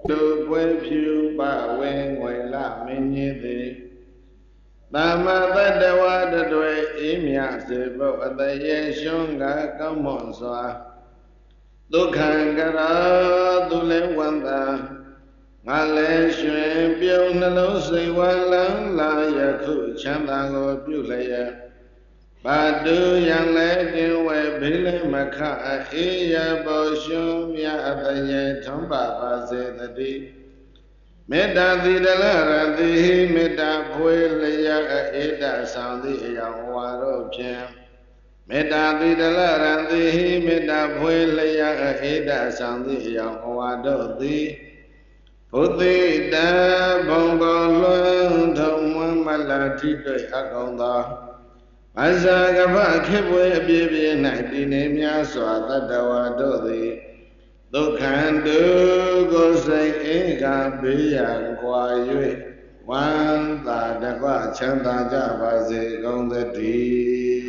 Lu quê phiêu ba quê ngoài la minh như thế. Tama tát wa đa tuệ ý miạ se vô a tê yê shung gà cao mọn xoa. Tu khăn gà ra tu lê quan ta. Ngà lê xuyên biểu nà lâu xây quan lắng la ya khu chán ta ngô biểu lê ya. Bà tu yang lê kinh quê bì lê mà khá ý ya bồ shung miạ a tê yê thong bà bà se tà đi. Metta thi đà la ra thi metta phơi lê ya eda sang thi ya hoa rô phiền. Metta thi đà la ra thi metta phơi lê ya eda sang thi ya hoa rô thi. Phú thi đa bông bò luân thông măng mà là thi tuệ ác công đó. Bà sa gà phá khếp quê bia bia nại đi nê mιά xóa tát đà hoa rô thi. Đô khăn đô cô xây ý gà bí yàng qua yuệ. Quán tà đa qua chán tà chá bà dì công thế đi.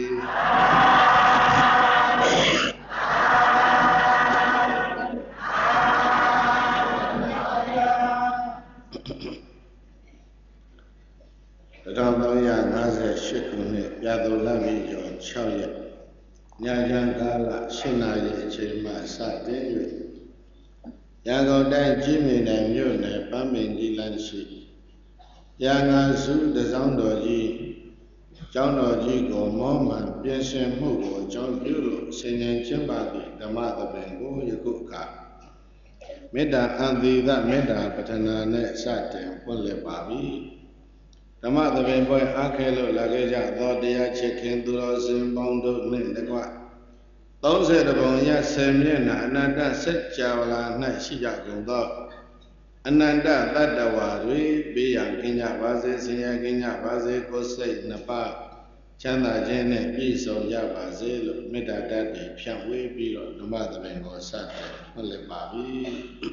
Trong tôi nhà ngã sẽ sức cùng nè, nhà tôi làm gì cho cháu vậy. Nhà dân ta là sinh này chỉ mà xa đến rồi. Nhà con đang chỉ mình làm như này, bá mình đi làm gì. Nhà ngã sư để trong đó gì. Trong đó gì có mô mà biến xem mô của trong biểu lộ sinh nhân chân bà đi, đàm mạ tập bình của yêu cụ cả. Mết đà an tì đã mết đà bạch nà nè xa tiền quân lệ bà bí. Đàm mạ tập bình bói ác khế lộ là cái giả đó đi á chế khen tu đó xin bóng đốt nên đất quả. Tấu sẽ đà bóng ya xem nhé nà ananda sách chào là nà sĩ giả cùng đó. Ananda tát đà hòa rùi bí yàng kinh nhạc bá dê sinh nhạc kinh nhạc bá dê cô xây nà ba. Chán tà chén nè bí sông ya bá dê lộ mết đà đát đi phiang quê bí lộ đàm mạ tập bình ngồi sát tiền quân lệ bà bí.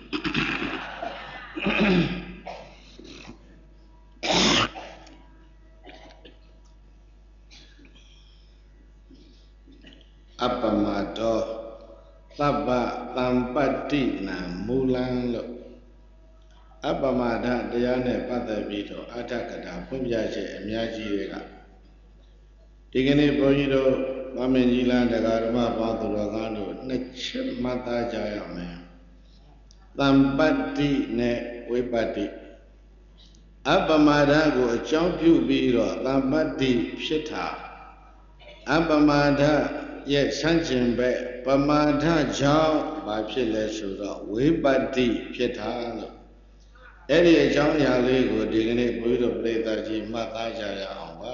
Appamado Tabba Tampati na Mulan lo Appamadaတရားနဲ့ပတ်သက်ပြီးတော့အဋ္ဌကထာဖွင့်ပြချက်အများကြီးတွေကဒီကနေ့ဘုန်းကြီးတို့မမင်းကြီးလန်းတရားဓမ္မပေါင်းသူတော်ကောင်းတို့နှစ်ချက်မှတ်သားကြရမယ်။တမ္ပတ္တိနဲ့ဝိပတ္တိအပ္ပမဒါကိုအကြောင်းပြုပြီးတော့တမ္ပတ္တိဖြစ်တာအပ္ပမဒါရဲ့ဆန့်ကျင်ဘက်ပမာဒကြောင့်ဘာဖြစ်လဲဆိုတော့ဝိပတ္တိဖြစ်တာလို့အဲ့ဒီအကြောင်းအရာလေးကိုဒီကနေ့ဘုရားတို့ပြိဿကြီးမှတ်သားကြရအောင်ပါ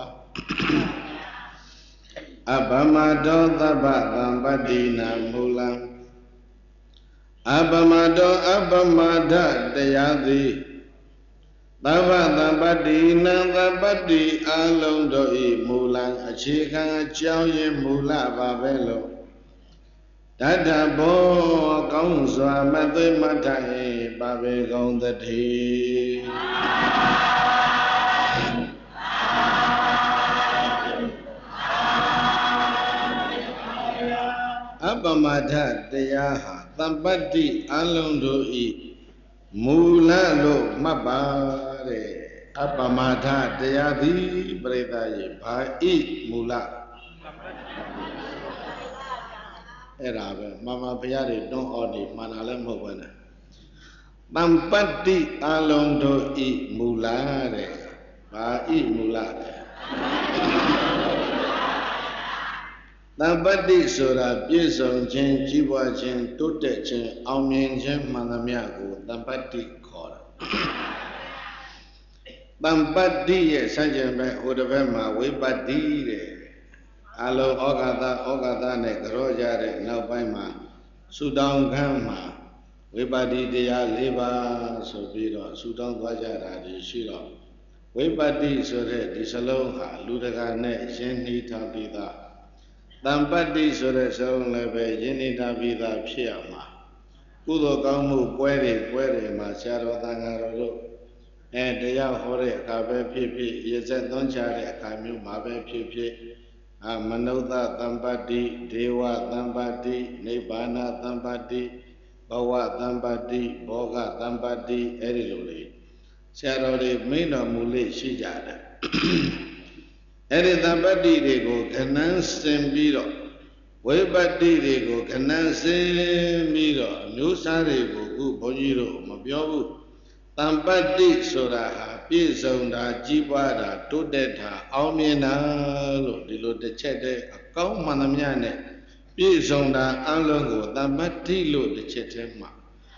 အပမတောသဗ္ဗသံပတ္တိနာမူလံအပမတောအပမဒတရားသည်သဗ္ဗသံပတ္တိနံသဗ္ပတ္တိအလုံးတို့ဤမူလံအခြေခံအကြောင်းရင်းမူလပါပဲလို့တတဘောကောင်းစွာမသိမထိုင်ပါပဲကောင်းသတိအပမဒတရားဟာသဗ္ပတ္တိအလုံးတို့ဤမူလလို့မှတ်ပါတဲ့အပမဒတရားသည်ပရိသတ်ရေဘာဤမူလအဲ့ဒါပဲမမဘုရားတွေတွန်းအော်နေမှန်တာလည်းမဟုတ်ဘူးနဲ့တမ္ပတ္တိအလုံးတို့ဤမူလတဲ့ဘာဤမူလတဲ့တမ္ပတ္တိဆိုတာပြည့်စုံခြင်းကြီးပွားခြင်းတိုးတက်ခြင်းအောင်မြင်ခြင်းမှန်သမျှကိုတမ္ပတ္တိခေါ်တာတမ္ပတ္တိရဲ့ဆန့်ကျင်ဘက်ဟိုတစ်ဘက်မှာဝိပတ္တိတဲ့အလုံးဩဃာတနဲ့ကြောကြတဲ့နောက်ပိုင်းမှာသုတောင်းခန်းမှာဝိပတ္တိတရား၄ပါးဆိုပြီးတော့သုတောင်းသွားကြတာဒီရှိတော့ဝိပတ္တိဆိုတဲ့ဒီစလုံးဟာလူတကာနဲ့ရင်းနှီးထားပြီးသားတမ္ပတ္တိဆိုတဲ့စလုံးလည်းပဲရင်းနှီးထားပြီးသားဖြစ်ရမှာကုသိုလ်ကောင်းမှုပွဲတွေမှာဆရာတော်သံဃာတော်တို့တရားဟောတဲ့အခါပဲဖြစ်ဖြစ်ရည်စက်သွန်းချတဲ့အခါမျိုးမှာပဲဖြစ်ဖြစ်မနုဿတမ္ပတ္တိဒေဝတမ္ပတ္တိနိဗ္ဗာန်တမ္ပတ္တိ Bawa Tampati, Boga Tampati, Eriloli. Sarori Mina Muli Shijada. Eri Tampati Rego, Kanan Sembiro. Webati Rego, Kanan Sembiro. Nusa Rego, Bojiro, Mabiobu. Tampati Soraha, Pisonda, Jibada, Tudeta, Aumina, Lilo de Chede, a Kaumanamiane. Pisonda, Alongo, Tampati Lo de Chetema.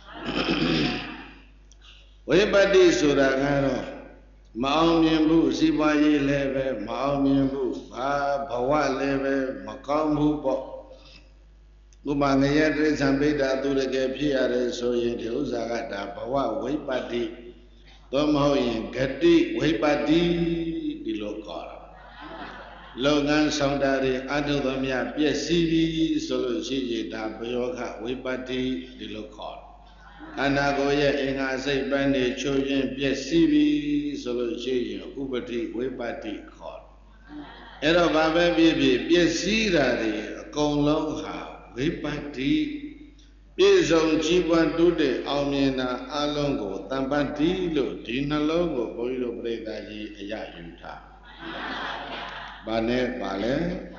Webati Soragano, Maumbu, Sibayi leve, Maumbu, Bawa leve, Makambu Bo. Umangayat Sambida to the Gapiare, so in the Uzagata, Bawa, Webati, Tomoyin, Gatti, Webati, the local. Logan Soundari, Adomia, PSCV, Solution, Tabayoka, Webati, the local. Anagoya in a say bandy children, PSCV, Solution, Ubati, Webati, call. Ero Baba Baby, PSC, Gong Long Ha, Webati, Pizon Chiban Dude, Almina, Alongo, Tampati, Dina Longo, Boilo Bredaji, Ayayuta. Bane, Bale.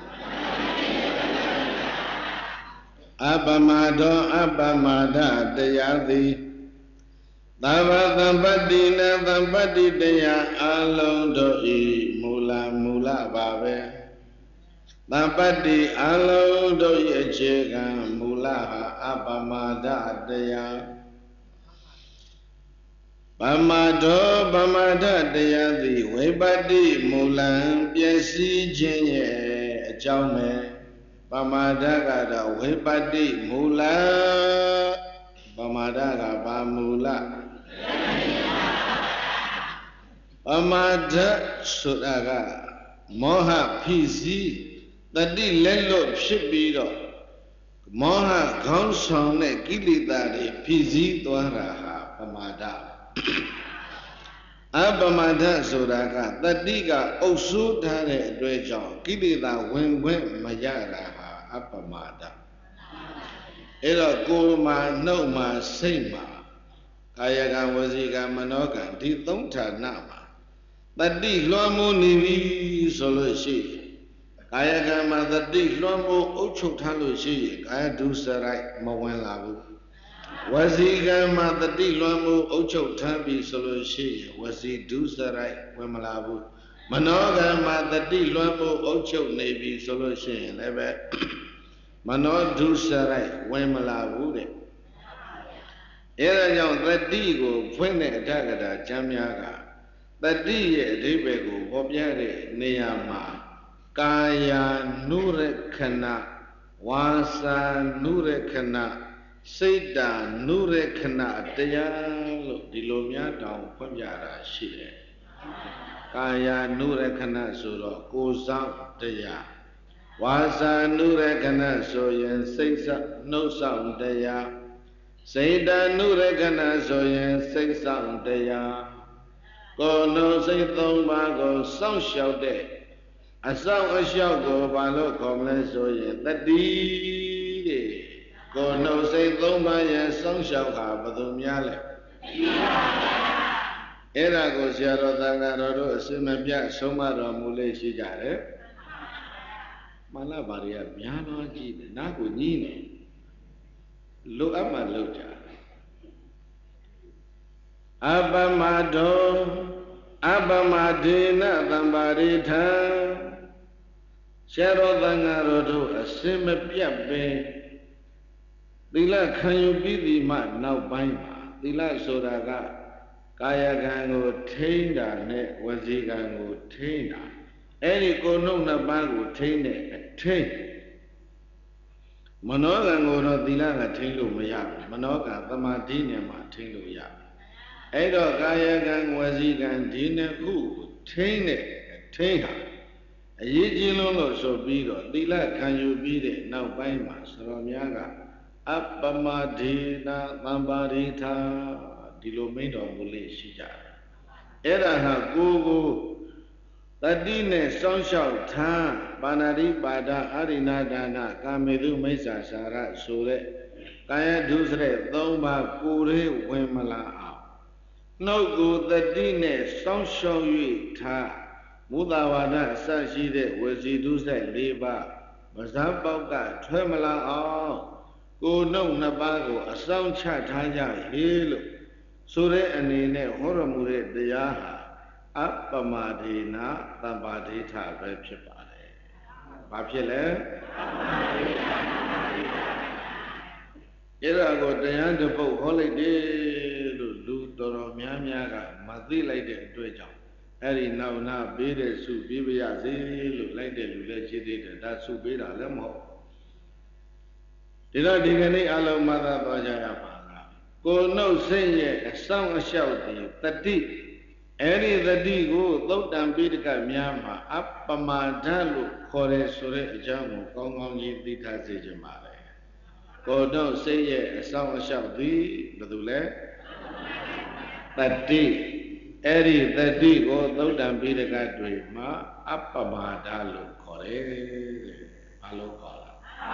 Abamada, Dayadi. Dava Tampatina, Tampati Daya, Alondo E, Mula Babe. Tampati, Alondo Yechega, Mula, Abamada Daya. Bamada Dayadi, Webadi, Mulan, Piesi Jenye, Jaume. Bamadaga, Webadi, Mula, Bamadaga, Bamula. Bamada Sudaga, Moha Pisi, the D. Lelo Shipiro, Moha Gonsone, Gilidari, Pisi, Dwaraha, Bamada. Abamada Sudaga, the Diga, Osu Tare, Dwejon, Gilida, Win Mayara. Apamada. Era Gurma, Noma, Sema. Kayaga Waziga Manoga, Di Donta Nama. But Di Lomo Nivi Soloshi. Kayaga Mother Di Lomo Ocho Taloshi, Kaya do Sarai, Mawan Labu. Waziga Mother Di Lomo Ocho Tambi Soloshi, was he do Sarai, Wemalabu. Manoga Mother Di Lomo Ocho Navy Solution, Leve Mano do Sarai, Wemala Wood. Era young Radigo, Pune Dagada, Jamiaga, the D. Debego, Bobiare, Neama, Kaya Nurekana, Wasa Nurekana, Seda Nurekana, Dayalo, Dilomia down Ponyara, Shire. Kaya Nurekana Suro, Gozang Daya. Wasa Nurekana Soyan, Sesa, no sound Daya. Seda Nurekana Soyan, Sesa Daya. Go no say Thombago, some shout there. A song a shout go Balo Comle Soyan, the D. Go no say Thomba, some shout Habadum Era go Sierra Dangaro, Simabia, Somara Mule Shijare. Malabaria, Miano, Nago Nini. Look at my loja. Abamadina, Dambarita. Sierra Dangaro, a Simabia Bay. Dila, can you be the man now by ma? Dila Sodaga. Kaya gango tainda ne wazigango tainda. Any konona bango taine tain. Manogango no dilanga tainlo maya. Manoga tamadine ma tainlo ya. Edo kaya gang wazigan dine ku taine tainha. A yijilo so bido. Dila can you be the now by ma Soromiaga. Apamadina Bambarita. Dilomino Mule Shija. Era ha Gogo, Ladine Sonshao Tan, Banari Bada, Arina Dana, Kamedu Mesa Sara, Sure, ကာယဒုစရိုက်၃ပါးကိုယ်ရေးဝင်မလာအောင်နှုတ်ကိုတတိနဲ့စောင့်ရှောက်၍ထားမုဒ္ဒဝါဒအစရှိတဲ့ဝစီဒုစရိုက်၄ပါးပါးစပ်ပေါက်ကထွက်မလာအောင်ကိုယ်နှုတ်နှစ်ပါးကိုအဆောင်ချထားကြရေလို့ဆိုတဲ့အနေနဲ့ဟောရမူတဲ့တရားဟာအပမဒေနာသဗ္ဗဒေထပဲဖြစ်ပါတယ်။ဘာဖြစ်လဲအဲ့ဒါကိုတရားတစ်ပုဒ်ဟောလိုက်တယ်လို့လူတော်တော်များများကမသိလိုက်တဲ့အတွက်ကြောင့်အဲ့ဒီနောက်နာပေးတဲ့စုပေးပါရစေလို့လိုက်တဲ့လူလည်းရှိသေးတယ်ဒါစုပေးတာလည်းမဟုတ်ဒီတော့ဒီကနေ့အလုံးမသာသွားကြရပါလားကိုနှုတ်စိတ်ရဲ့အဆောင်အလျှောက်တည်းတတိအဲ့ဒီတတိကိုသုတ်တံပိဋကများမှာအပမာဒလို့ခေါ်တယ်ဆိုတဲ့အကြောင်းကိုကောင်းကောင်းကြီးသိထားစေချင်ပါတယ်ကိုနှုတ်စိတ်ရဲ့အဆောင်အလျှောက်သည်ဘယ်သူလဲတတိအဲ့ဒီတတိကိုသုတ်တံပိဋကတွေမှာအပမာဒလို့ခေါ်တယ်တဲ့ဘာလို့ခေါ်လဲ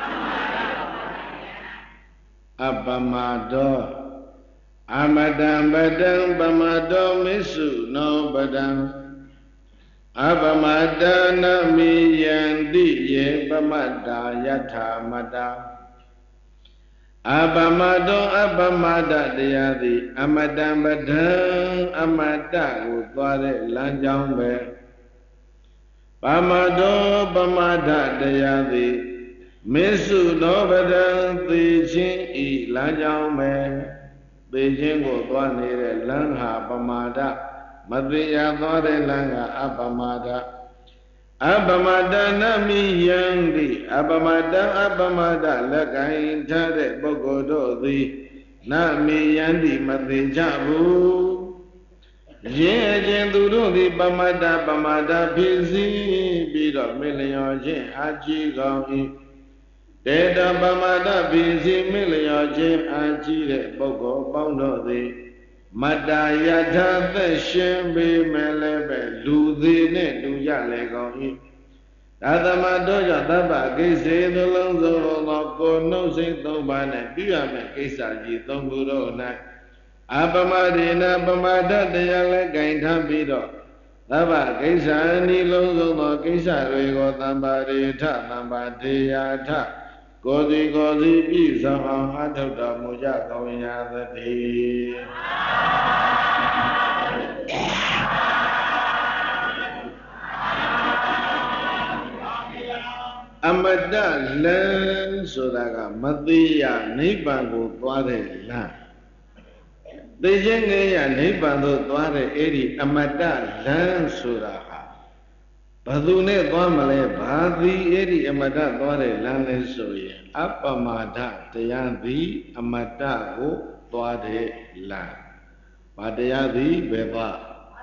အပမာဒောအမတံပတံပမတောမိစုနောပတံအပမတနမိယံတိယေပမတ္တာယထာမတ္တာအပမတောအပမတတရားသည်အမတံပတံအမတ္တကိုသွားတဲ့လမ်းကြောင်းပဲပမတောပမတ္တတရားသည်မေစုနောပဒံသေခြင်းဤလမ်းကြောင်းပဲသေခြင်းကိုသွားနေတဲ့လမ်းဟာပမာဒမသေးရသွားတဲ့လမ်းကအပမာဒအပမတနမိယံတိအပမတံအပမဒလက်ကင်ထားတဲ့ပုဂ္ဂိုလ်တို့သည်နမိယံတိမသေးကြဘူးယင်းအချင်းသူတို့သည်ပမတပမာဒဖြစ်စီပြီးတော့မေလျော်ခြင်းအာကြီးကောင်း၏တေတပမာဒပိစီမေလျော်ခြင်းအာကြီးတဲ့ပုဂ္ဂိုလ်ပေါင်းတို့သည်မတ္တယထာသက်ရှင်ပေမဲ့လည်းပဲလူသေးနဲ့တူကြလေကောင်း၏သာသမတို့ကြောင့်သဗ္ဗကိစ္စေသလုံးစုံသောကိုနှုတ်စိတ်၃ပါးနဲ့ပြုရမယ့်ကိစ္စကြီး၃ခုတို့၌အပမဒေနပမာဒတရားလည်းဂိုင်ထားပြီးတော့သဗ္ဗကိစ္ဆာနိလုံးစုံသောကိစ္စတွေကိုသမ္ပါရိထသမ္ပါဒေယထကိုယ်စီပြည့်စုံအောင်အထောက်တော်မူကြကောင်းရာသတည်းအမတ္တလမ်းဆိုတာကမသေးရနိဗ္ဗာန်ကိုသွားတဲ့လမ်းသိခြင်းငယ်ရနိဗ္ဗာန်သို့သွားတဲ့အဲ့ဒီအမတ္တလမ်းဆိုတာဟာဘယ်သူနဲ့သွားမလဲဘာသည်အဲ့ဒီအမတ္တသွားတဲ့လမ်းလဲဆိုရင်အပမာဒတရားသည်အမတ္တကိုသွားတဲ့လမ်းဘာတရားသည်ဘယ်သွား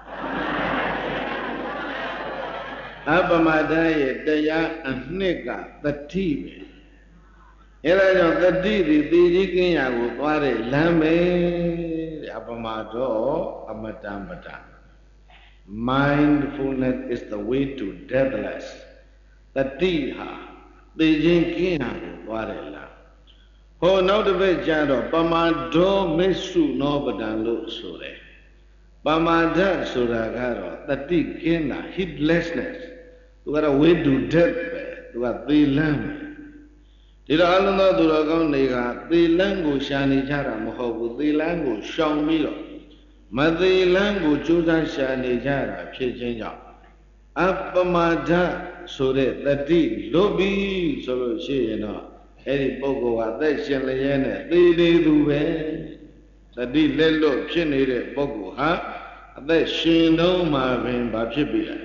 အပမာဒရဲ့တရားအနှစ်ကတတိပဲအဲဒါကြောင့်တတိသည်သိကြီးကင်းရာကိုသွားတဲ့လမ်းပဲတဲ့အပမာဒောအမတံပတံMindfulness is the way to deathless. တတိဟာသိခြင်းကင်းရာကိုသွားတယ်လားဟိုနောက်တစ်ပတ်ကျတော့ပမာဒောမိတ်စုနောပဒံလို့ဆိုတယ်ပမာဒဆိုတာကတော့တတိကင်းတာ heedlessness သူကတော့ way to death ပဲသူကသေလန်းပဲဒီတော့အလုံးသောသူတော်ကောင်းတွေကသေလန်းကိုရှာနေကြတာမဟုတ်ဘူးသေလန်းကိုရှောင်ပြီးတော့မသေးလန်းကိုကြိုးစားရှာနေကြတာဖြစ်ခြင်းကြောင့်အပမာဒဆိုတဲ့တတိလွတ်ပြီဆိုလို့ရှိရင်တော့အဲ့ဒီပုဂ္ဂိုလ်ကအသက်ရှင်လျက်နဲ့သေသေးသူပဲတတိလက်လွတ်ဖြစ်နေတဲ့ပုဂ္ဂိုလ်ဟာအသက်ရှင်တော့မှပင်ဘာဖြစ်ပြီလဲ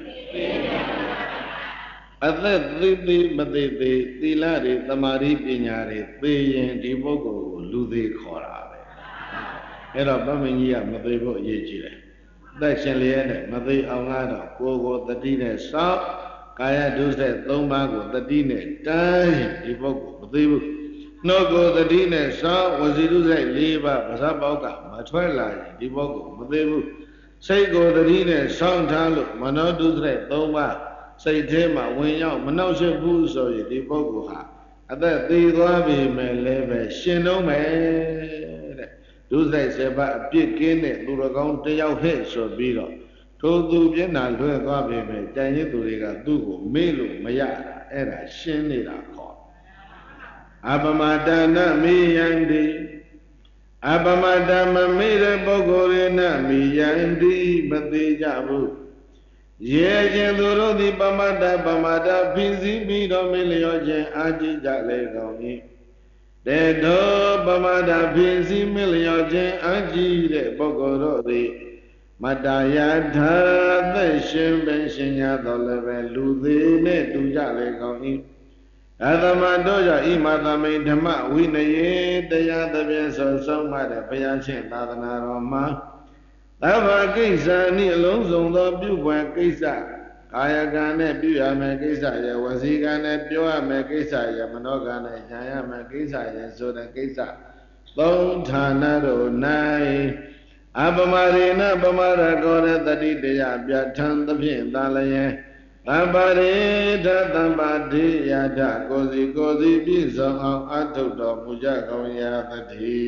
အသက်သေးမသေးသေးသီလတွေသမာဓိပညာတွေသိရင်ဒီပုဂ္ဂိုလ်ကိုလူသေးခေါ်တာအဲ့တော့ဗမင်းကြီးကမသိဖို့အရေးကြီးတယ်။သက်ရှင်လျက်နဲ့မသိအောင်ကတော့ကိုယ်တတိနဲ့စောင့်ကာယဒုစရိုက်၃ပါးကိုတတိနဲ့တိုင်းဒီပုဂ္ဂိုလ်မသိဘူး။နှုတ်ကိုတတိနဲ့စောင့်ဝစီဒုစရိုက်၄ပါးပါးစပ်ပေါက်ကမထွက်လာရင်ဒီပုဂ္ဂိုလ်မသိဘူး။စိတ်ကိုတတိနဲ့စောင့်ထားလို့မနောဒုစရိုက်၃ပါးစိတ်ထဲမှာဝင်ရောက်မနှောက်ယှက်ဘူးဆိုရင်ဒီပုဂ္ဂိုလ်ဟာအသက်သေးသွားပြီမဲ့လည်းပဲရှင်တော့မယ်တဲ့ဒုစရိုက်7ပါးအပြစ်ကင်းတဲ့သူတော်ကောင်းတယောက်ဟဲ့ဆိုပြီးတော့ထိုသူမျက်နှာလွှဲသွားပြီမဲ့ကြံရစ်သူတွေကသူ့ကိုမေ့လို့မရတာအဲ့ဒါရှင်းနေတာခေါ်အပမတနာမိယံတိအပမတမမေ့တဲ့ပုဂ္ဂိုလ်ရဏမိယံတိမသေးကြဘူးရေခြင်းသူတို့သည်ပမတဖိစီးပြီးတော့မေ့လျော့ခြင်းအာကြည့်ကြလေကောင်း၏တေတောပမတဖိစီးမေ့လျော့ခြင်းအာကြည့်တဲ့ပုဂ္ဂိုလ်တို့သည်မတ္တယာထာသက်ရှင်ပင်ရှင်ညာတော်လည်းပဲလူသေးနဲ့တူကြလေကောင်း၏အသမတို့ကြောင့်ဣမသမိဓမ္မဝိနယေတရားသဖြင့်ဆုံးမတဲ့ဘုရားရှင်သာသနာတော်မှာသဗ္ဗကိစ္စနိအလုံးစုံသောပြုပွယ်ကိစ္စကာယကံနဲ့ပြုရမယ်ကိစ္စရယ်ဝစီကံနဲ့ပြောရမယ်ကိစ္စရယ်မနောကံနဲ့ဉာဏ်ရမယ်ကိစ္စရယ်ဆိုတဲ့ကိစ္စသုံးဌာနတို့၌အပမရေနပမရကောရတတိတရားပြဋ္ဌာန်းသဖြင့်သာလျင်သဗ္ဗရေထသဗ္ဗတိယထကိုစီပြည့်စုံအောင်အထုတော်မူကြကောင်းရာတ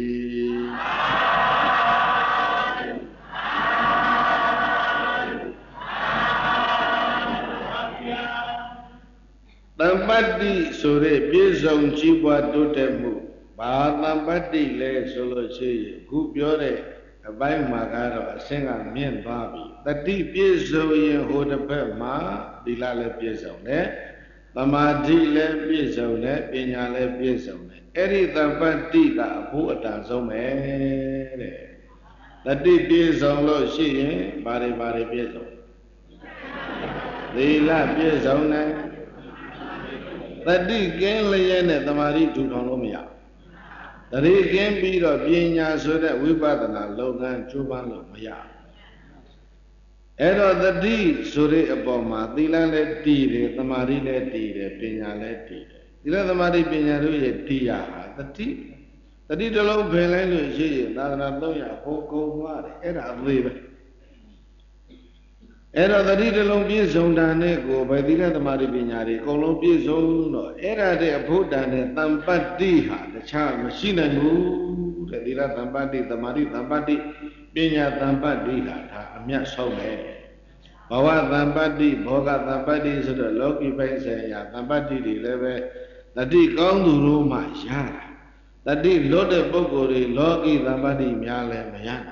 ည်းတမ္ပတ္တိဆိုတဲ့ပြည့်စုံကြီးပွားတိုးတက်မှုဘာတမ္ပတ္တိလဲဆိုလို့ရှိရင်အခုပြောတဲ့အပိုင်းမှာကတော့အဆင့်ကမြင့်သွားပြီတတိပြည့်စုံရင်ဟိုတစ်ဖက်မှာသီလလည်းပြည့်စုံတယ်သမာဓိလည်းပြည့်စုံတယ်ပညာလည်းပြည့်စုံတယ်အဲ့ဒီတမ္ပတ္တိကအဖို့အတန်ဆုံးပဲတဲ့တတိပြည့်စုံလို့ရှိရင်ဘာတွေပြည့်စုံသီလပြည့်စုံတယ်တတိကင်းလျက်နဲ့သမာဓိထူထောင်လို့မရတတိကင်းပြီးတော့ပညာဆိုတဲ့ဝိပဿနာလုပ်ငန်းကျိုးပန်းလို့မရအဲ့တော့တတိဆိုတဲ့အပေါ်မှာသီလလည်းတည်တယ်သမာဓိလည်းတည်တယ်ပညာလည်းတည်တယ်သီလသမာဓိပညာတို့ရဲ့တည်ရဟာတတိတစ်လုံးဖယ်လိုက်လို့ရှိရင်သာသနာ300ဟိုကုန်သွားတယ်အဲ့ဒါအသေးပဲအဲ့တော့တတိတစ်လုံးပြည့်စုံတာနဲ့ကိုပဲသီလသမာဓိပညာတွေအကုန်လုံးပြည့်စုံတော့အဲ့ဒါတဲ့အဖို့တန်တဲ့တမ္ပတ္တိဟာတခြားမရှိနိုင်ဘူးတဲ့သီလတမ္ပတ္တိသမာဓိတမ္ပတ္တိပညာတမ္ပတ္တိဟာဒါအမြတ်ဆုံးပဲဘဝတမ္ပတ္တိဘောဂတမ္ပတ္တိဆိုတော့လောကီပိုင်းဆိုင်ရာတမ္ပတ္တိတွေလည်းပဲတတိကောင်းသူတို့မှရတာတတိလွတ်တဲ့ပုဂ္ဂိုလ်တွေလောကီတမ္ပတ္တိများလည်းမရနိုင်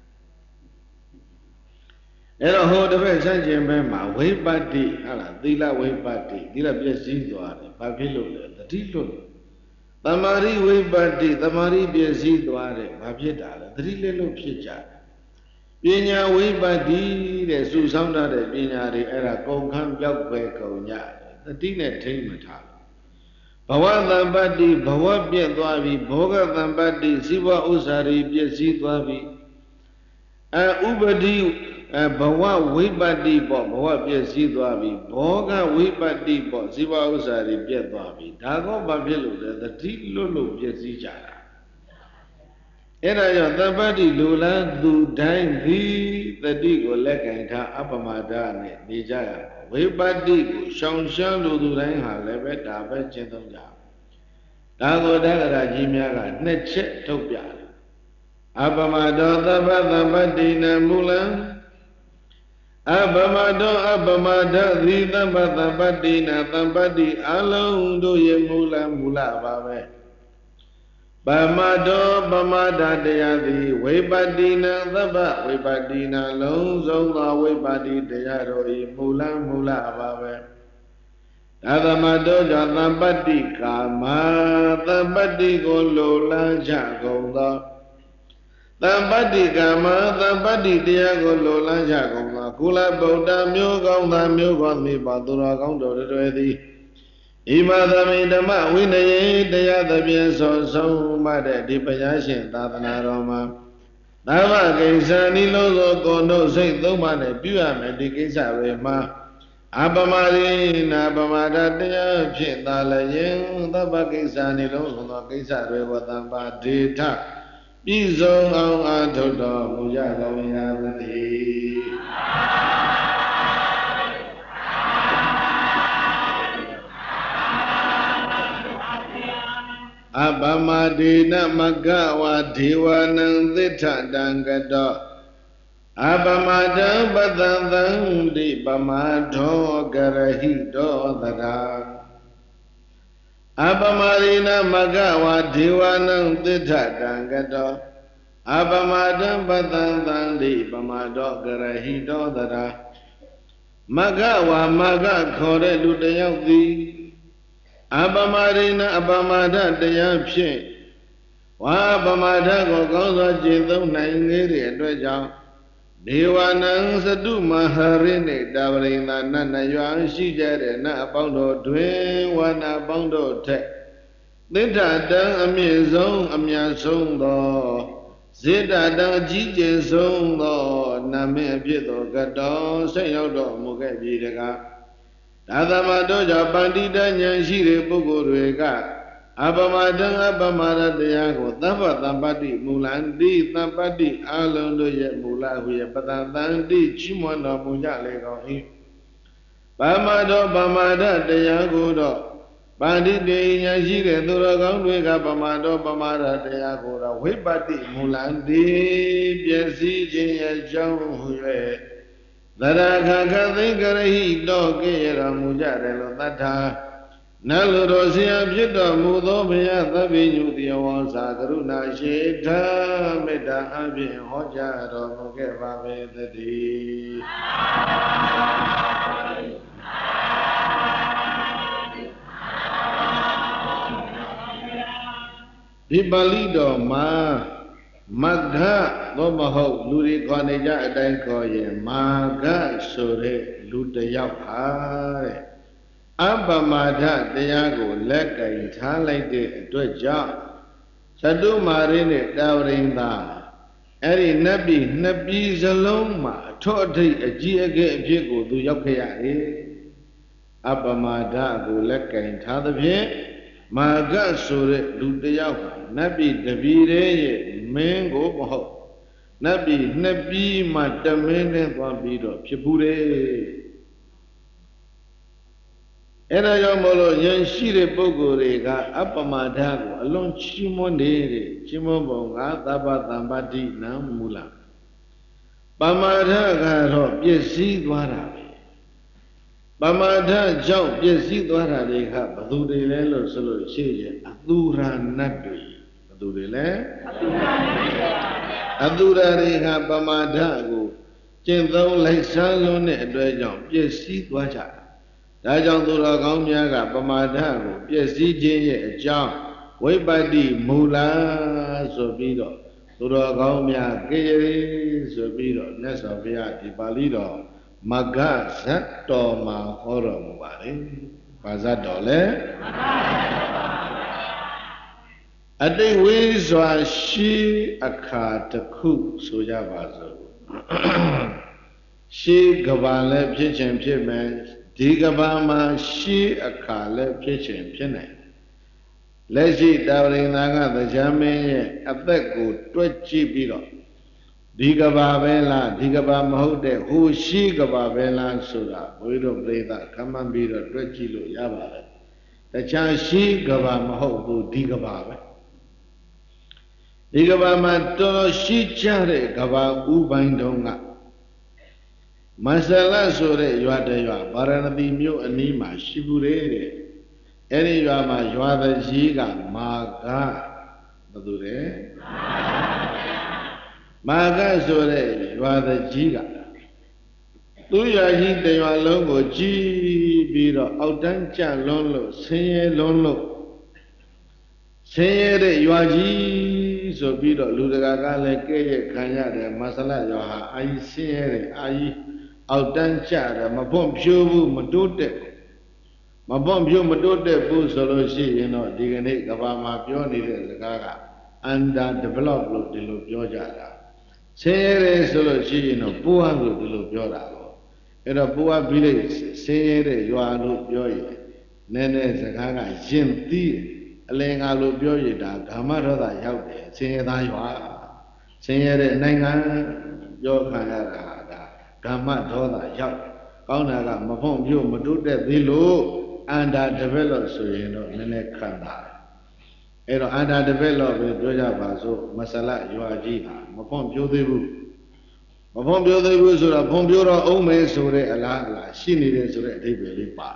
အဲ့တော့ဟိုတစ်ဖက်ဆန့်ကျင်ဘက်မှာဝိပတ္တိဟုတ်လားသီလဝိပတ္တိသီလပြည့်စည်သွားတယ်ဘာဖြစ်လို့လဲတတိလွတ်သမာဓိဝိပတ္တိသမာဓိပြည့်စည်သွားတယ်ဘာဖြစ်တာလဲတတိလည်းလို့ဖြစ်ကြတယ်ပညာဝိပတ္တိတဲ့စုဆောင်းတဲ့ပညာတွေအဲ့ဒါကုန်ခန်းပြောက်ပဲကုန်ကြတယ်တတိနဲ့ထိမ့်မထားဘဝတမ္ပတ္တိဘဝပြည့်သွားပြီဘောဂတမ္ပတ္တိစိဘဥစ္စာတွေပြည့်စည်သွားပြီဥပတိဘဝဝိပတ္တိပေါ့ဘဝပြည့်စည်သွားပြီဘောဂဝိပတ္တိပေါ့ဇိဝဥစ္စာတွေပြည့်သွားပြီဒါကောဘာဖြစ်လို့လဲတတိလွတ်လို့ပြည့်စည်ကြတာအဲ့ဒါကြောင့်တပ္ပတ္တိလူလန်းသူတိုင်းသည်တတိကိုလက်ကင်ထားအပမဒနဲ့နေကြရဝိပတ္တိကိုရှောင်ရှားလူသူတိုင်းဟာလည်းပဲဒါပဲကျင့်သုံးကြဒါကိုတက္ကရာကြီးများကနှစ်ချက်ထုတ်ပြတယ်အပမဒောသဗ္ဗတပ္ပတ္တိနမူလံအပမဒောအပမဒသီသဗ္ဗတပ္ပတ္တိနတပ္ပတ္တိအလုံးတို့ရဲ့မူလပါပဲပမဒောပမဒတရားသည်ဝိပတ္တိနသဗ္ဗဝိပတ္တိနလုံးစုံသောဝိပတ္တိတရားတို့၏မူလပါပဲသာသမတောကြောင့်တပ္ပတ္တိကာမတပ္ပတ္တိကိုလိုလားကြကုန်သောတပ္ပတ္တိကာမတပ္ပတ္တိတရားကိုလိုလားကြကုန်သောကုလဗုဒ္ဓမျိုးကောင်းသားမျိုးကောင်းမိပါသူတော်ကောင်းတို့တွေသည်ဣမသမိဓမ္မဝိနယေတရားသဖြင့်ဆုံးမတဲ့ဒီဘုရားရှင်သာသနာတော်မှာသဗ္ဗကိစ္စနိလုံးသောကိုယ်တို့စိတ်သုံးပါးနဲ့ပြုရမယ်ဒီကိစ္စတွေမှာအပမရိနာပမဒတရားဖြင့်သာလျင်သဗ္ဗကိစ္စနိလုံးသောကိစ္စတွေကိုတမ္ပါဒေထပြည့်စုံအောင်အားထုတ်တော်မူကြကုန်ရာသတည်း Abamadena magawa dewanang thitadangado Abamadang badandang di bamadho garahito dara Abamadena magawa dewanang thitadangado Abamadang badandang di bamadho garahito dara Magawa maga khore lu tayauk thi Abamadena abamadaတရားဖြင့်ဝါပမာဒကိုကောင်းစွာကျင့်သုံးနိုင်သေးတဲ့အတွက်ကြောင့်ဒေဝနံသတုမဟာရိနေတာဝရိန္ဒနတ်နရွာရှိကြတဲ့နတ်အပေါင်းတို့တွင်ဝါနာပေါင်းတို့ထက်သစ္စာတံအမြင့်ဆုံးအမြတ်ဆုံးသောဇေတတံအကြီးကျယ်ဆုံးသောနာမည်အဖြစ်သောကတော်ဆက်ရောက်တော်မူခဲ့ပြီတကားဒါသမတို့ကြောင့်ပန္တိတဉာဏ်ရှိတဲ့ပုဂ္ဂိုလ်တွေကအပမဒံအပမရတရားကိုသဗ္ဗတမ္ပတ္တိမူလန္တိတမ္ပတ္တိအလုံးတို့ရဲ့မူလဟုရဲ့ပတန်တန်တိချီးမွမ်းတော်မူကြလေကောင်း၏ပမတော်ပမဒတရားကိုတော့ပန္တိတေဉာဏ်ရှိတဲ့သူတော်ကောင်းတွေကပမတော်ပမရတရားကိုတော့ဝိပတ္တိမူလန္တိပျက်စီးခြင်းရဲ့အကြောင်းဟု၍သရခခသိကရဟိတောကေရမူကြတယ်လို့သတ္ထာနတ်လူတော်ဆရာဖြစ်တော်မူသောဘုရားသဗ္ဗညုတိယဝါစာကရုဏာရှိထာမေတ္တာအဖြင့်ဟောကြားတော်မူခဲ့ပါပေသတည်းဒီပါဠိတော်မှာမဂ္ဂသောမဟုတ်လူတွေခေါ်နေကြအတိုင်းခေါ်ရင်မာဂဆိုတဲ့လူတစ်ယောက်ဟာတဲ့အပမဒတရားကိုလက်ကင်ထားလိုက်တဲ့အတွက်ကြောင့်သတုမာရင်းနဲ့တာဝရိန္ဒာအဲ့ဒီနတ်ပြည်နှစ်ပြည်စလုံးမှာအထွတ်အထိပ်အကြီးအကဲအဖြစ်ကိုသူရောက်ခဲ့ရတယ်အပမဒကိုလက်ကင်ထားသဖြင့်မာဂဆိုတဲ့လူတစ်ယောက်ဟာနတ်ပြည်တစ်ပြည်ရဲ့မင်းကိုမဟုတ်နတ်ပြည်နှစ်ပြည်မှာတမင်းနဲ့သွားပြီးတော့ဖြစ်ဘူးတယ်အဲ့ဒါကြောင့်မို့လို့ယဉ်ရှိတဲ့ပုဂ္ဂိုလ်တွေကအပမဒကိုအလွန်ချီးမွမ်းနေတဲ့ချီးမွမ်းပုံကသဗ္ဗတမ္ပတ္တိနံမူလပမဒကတော့ပြည့်စည်သွားတာပဲပမဒကြောင့်ပြည့်စည်သွားတာတွေကဘသူတွေလဲလို့ဆိုလို့ရှိရင်အသူရနတ်တွေဘသူတွေလဲအသူရတွေကပမဒကိုကျင့်သုံးလိုက်စားလုံးတဲ့အတွက်ကြောင့်ပြည့်စည်သွားကြတာဒါကြောင့်သူတော်ကောင်းများကပမဒကိုပြည့်စည်ခြင်းရဲ့အကြောင်းဝိပတ္တိမူလဆိုပြီးတော့သူတော်ကောင်းများကေရီဆိုပြီးတော့မြတ်စွာဘုရားဒီပါဠိတော်မဂ္ဂဇတ်တော်မှာဟောတော်မူပါတယ်။ဘာဇတ်တော်လဲအတိတ်ဝိစွာရှိအခါတစ်ခုဆိုကြပါစို့ရှိကဘာလည်းဖြစ်ခြင်းဖြစ်မယ်ဒီကဘာမှာရှိအခါလည်းဖြစ်ခြင်းဖြစ်နိုင်လက်ရှိတာဝရိန္ဒာကတရားမင်းရဲ့အသက်ကိုတွက်ကြည့်ပြီးတော့ဒီကဘာပဲလားဒီကဘာမဟုတ်တဲ့ဟိုရှိကဘာပဲလားဆိုတာဘုရားတို့ပြိဿခမန်းပြီးတော့တွက်ကြည့်လို့ရပါတယ်တခြားရှိကဘာမဟုတ်ဘူးဒီကဘာပဲဒီကဘာမှာတော်ရှိကြတဲ့ကဘာဥပိုင်းတုံးကမဆလဆိုတဲ့ရွာတရွာဗာရဏသီမြို့အနီးမှာရှိဘူးတဲ့အဲ့ဒီရွာမှာရွာတကြီးကမာဂဘယ်သူလဲမာဂဆိုတဲ့ရွာတကြီးကသူ့ရွာကြီးတရွာလုံးကိုကြည်ပြီးတော့အောက်တန်းကျလွန်းလို့ဆင်းရဲလွန်းလို့ဆင်းရဲတဲ့ရွာကြီးဆိုပြီးတော့လူတကာကလည်းကဲ့ရဲ့ခံရတယ်မဆလရွာဟာအာကြီးဆင်းရဲတဲ့အာကြီးအောက်တန်းကျတယ်မဖွံ့ဖြိုးဘူးမတိုးတက်မဖွံ့ဖြိုးမတိုးတက်ဘူးဆိုလို့ရှိရင်တော့ဒီကနေ့ကဘာမှာပြောနေတဲ့စကားက under develop လို့ဒီလိုပြောကြတာဆင်းရဲတယ်ဆိုလို့ရှိရင်တော့ပိုးဟန်လို့ဒီလိုပြောတာပေါ့အဲ့တော့ပိုးဟန်ပြီးလိုက်ဆင်းရဲတဲ့ရွာလို့ပြောရင်နည်းနည်းစကားကရင်သီးအလင်္ကာလို့ပြောရင်ဒါဂမရောဓရောက်တယ်ဆင်းရဲသားရွာဆင်းရဲတဲ့နိုင်ငံပြောခံရတာဓမ္မဒေါသရောက်ကောင်းတာကမဖွံ့ဖြိုးမတိုးတက်သေးလို့အန္တာတပည့်လို့ဆိုရင်တော့နည်းနည်းခံတာ Ero ada developပြောကြပါစို့မဆလရွာကြီးဟာမဖွံ့ဖြိုးသေးဘူးမဖွံ့ဖြိုးသေးဘူးဆိုတော့ဖွံ့ဖြိုးတော့အောင်မယ်ဆိုတဲ့အလားရှိနေတယ်ဆိုတဲ့အဓိပ္ပာယ်လေးပါ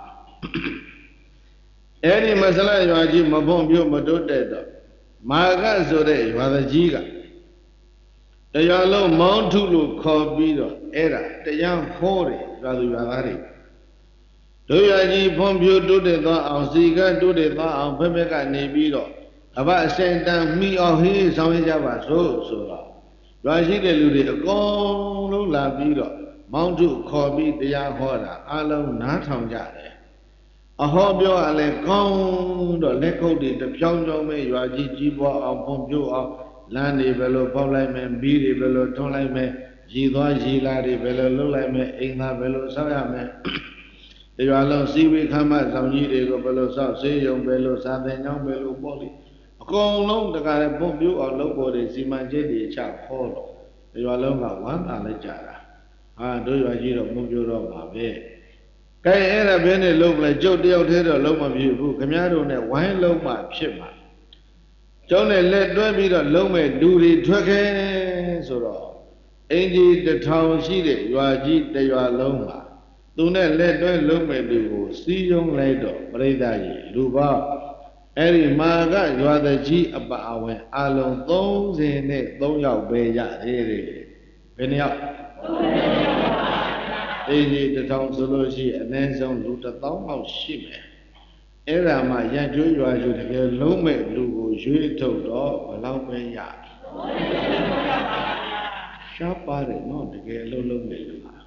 အဲ့ဒီမဆလရွာကြီးမဖွံ့ဖြိုးမတိုးတက်တော့မာကဆိုတဲ့ရွာကြီးကတရားလုံးမောင်းထုလို့ခေါ်ပြီးတော့အဲ့ဒါတရားဟောတယ်ရွာသူရွာသားတွေတို့ရွာကြီးဖွံ့ဖြိုးတိုးတက်သွားအောင်စီကတိုးတက်သွားအောင်ဖက်ဖက်ကနေပြီးတော့အဘအစင်တန်မိအောင်ဟေးဆောင်ရကြပါစို့ဆိုတော့ရွာရှိတဲ့လူတွေအကုန်လုံးလာပြီးတော့မောင်းထုခေါ်ပြီးတရားဟောတာအလုံးနားထောင်ကြတယ်အဟောပြောရလဲကောင်းတော့လက်ခုပ်တွေတပြောင်းပြောင်းပဲရွာကြီးကြီးပွားအောင်ဖွံ့ဖြိုးအောင်လမ်းတွေဘယ်လိုပေါက်လိုက်မယ်ဘီးတွေဘယ်လိုထွန်းလိုက်မယ်ရည်သွားရည်လာတွေဘယ်လိုလုပ်လိုက်မယ်အိမ်သားဘယ်လိုဆောက်ရမယ်ဒီရွာလုံးစီဝေခမ်းမဆောင်ကြီးတွေကိုဘယ်လိုဆောက်ဆေးရုံဘယ်လိုစာသင်ကျောင်းဘယ်လိုပို့လိအကုန်လုံးတကားလည်းပုံပြိုးအောင်လုပ်ပေါ်တွေစီမံချက်တွေချခေါ်တော့ဒီရွာလုံးကဝမ်းသာလိုက်ကြတာတို့ရွာကြီးတော့ပုံပြိုးတော့မှာပဲကဲအဲ့ဒါဘယ်နဲ့လုံးမလဲကျုပ်တယောက်တည်းတော့လုံးမဖြစ်ဘူးခင်ဗျားတို့နဲ့ဝိုင်းလုံးမှဖြစ်မှာကျောင်းနဲ့လက်တွဲပြီးတော့လုံးမဲ့လူတွေထွက်ခဲ့ဆိုတော့အင်ကြီး1000ရှိတဲ့ရွာကြီးတစ်ရွာလုံးမှာသူနဲ့လက်တွဲလုံးမဲ့လူကိုစီးရုံးလိုက်တော့ပြိဿကြီးလူပေါင်းအဲ့ဒီမာကရွာကြီးအပါအဝင်အလုံး33ယောက်ပဲရတယ်တဲ့ဘယ်နှယောက်အင်ကြီး1000ဆိုလို့ရှိအနည်းဆုံးလူ1000လောက်ရှိမယ်အဲ့ဒါမှရန်ကျွေးရွာယူတကယ်လုံးမဲ့လူကိုရွေးထုတ်တော့ဘယ်လောက်ပဲရရှားပါတယ်နော်တကယ်လုံးမဲ့လူဟာ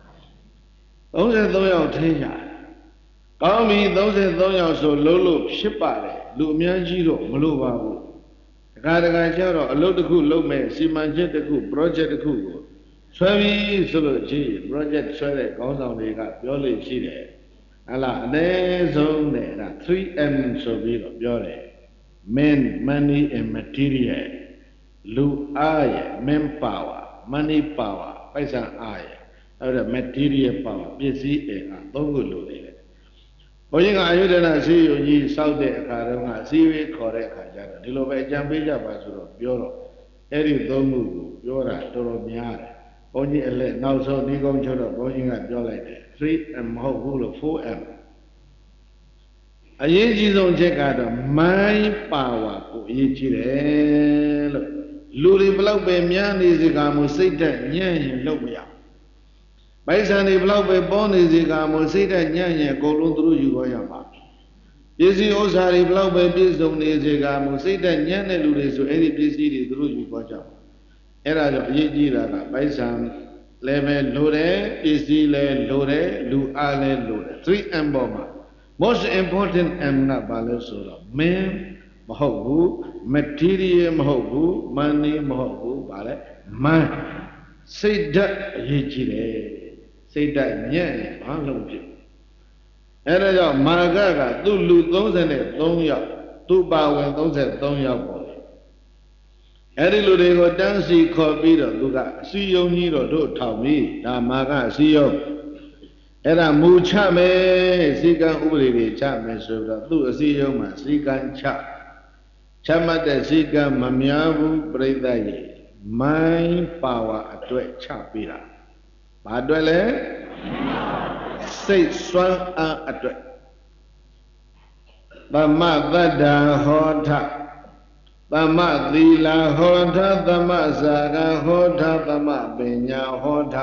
33ယောက်ထင်းကြကောင်းပြီ33ယောက်ဆိုလုံးလို့ဖြစ်ပါတယ်လူအများကြီးတော့မလို့ပါဘူးတခါကျတော့အလုပ်တစ်ခုလုပ်မဲ့စီမံချက်တစ်ခု project တစ်ခုကိုဆွဲပြီးဆိုလို့ရှိရင် project ဆွဲတဲ့ခေါင်းဆောင်တွေကပြောလို့ရှိတယ်ဟလာအနည်းဆုံးနဲ့အဲ့ဒါ 3M ဆိုပြီးတော့ပြောတယ် men money and material လူအားရ men power money power ပိုက်ဆံအားရအဲ့ဒါ material power ပစ္စည်းအားသုံးခုလိုနေတယ်ဘုန်းကြီးကအယုဒနာစီယုံကြီးစောက်တဲ့အခါတုန်းကအစည်းအဝေးခေါ်တဲ့အခါကျတော့ဒီလိုပဲအကြံပေးကြပါဆိုတော့ပြောတော့အဲ့ဒီသုံးခုကိုပြောတာတော်တော်များတယ်ဘုန်းကြီးအလက်နောက်ဆုံးဒီကုန်းချုပ်တော့ဘုန်းကြီးကပြောလိုက်တယ် 3M မဟုတ်ဘူးလို့ 4M အရေးကြီးဆုံးချက်ကတော့ mind power ကိုအရေးကြီးတယ်လို့လူတွေဘလောက်ပဲများနေစေကမှစိတ်ဓာတ်ညံ့ရင်လုပ်မရပိုက်ဆံတွေဘလောက်ပဲပေါနေစေကမှစိတ်ဓာတ်ညံ့ရင်အကုန်လုံးသူတို့ယူခေါ်ရမှာပစ္စည်းဥစ္စာတွေဘလောက်ပဲပြည့်စုံနေစေကမှစိတ်ဓာတ်ညံ့တဲ့လူတွေဆိုအဲ့ဒီပစ္စည်းတွေသူတို့ယူခေါ်ကြမှာအဲ့ဒါကြောင့်အရေးကြီးတာကပိုက်ဆံလည်းပဲလိုတယ်ပစ္စည်းလည်းလိုတယ်လူအားလည်းလိုတယ် 3M ပေါ်မှာ most important M ကဘာလဲဆိုတော့ man မဟုတ်ဘူး material မဟုတ်ဘူး money မဟုတ်ဘူးဗါလဲ man စိတ်ဓာတ်အရေးကြီးတယ်စိတ်ဓာတ်ညံ့ရင်ဘာလုပ်ဖြစ်အဲ့ဒါကြောင့်မာကသူ့လူ33ယောက်သူ့ပါဝင်33ယောက်ပေါ့အဲ့ဒီလူတွေကိုတန်းစီခေါ်ပြီးတော့သူကအစည်းအရုံးကြီးတော့တို့ထောင်ပြီးဒါမာကအစည်းအရုံးအဲ့ဒါမူချမယ်စီကံဥပဒေတွေချမယ်ဆိုတော့သူ့အစည်းအရုံးမှာစီကံချမှတ်တဲ့စီကံမများဘူးပြိဿကြီး mind power အတွက်ချပေးတာဘာအတွက်လဲစိတ်စွမ်းအားအတွက်သမ္မသတ္တဟောထသမ္မသီလဟောထသမ္မစာကဟောထသမ္မပညာဟောထ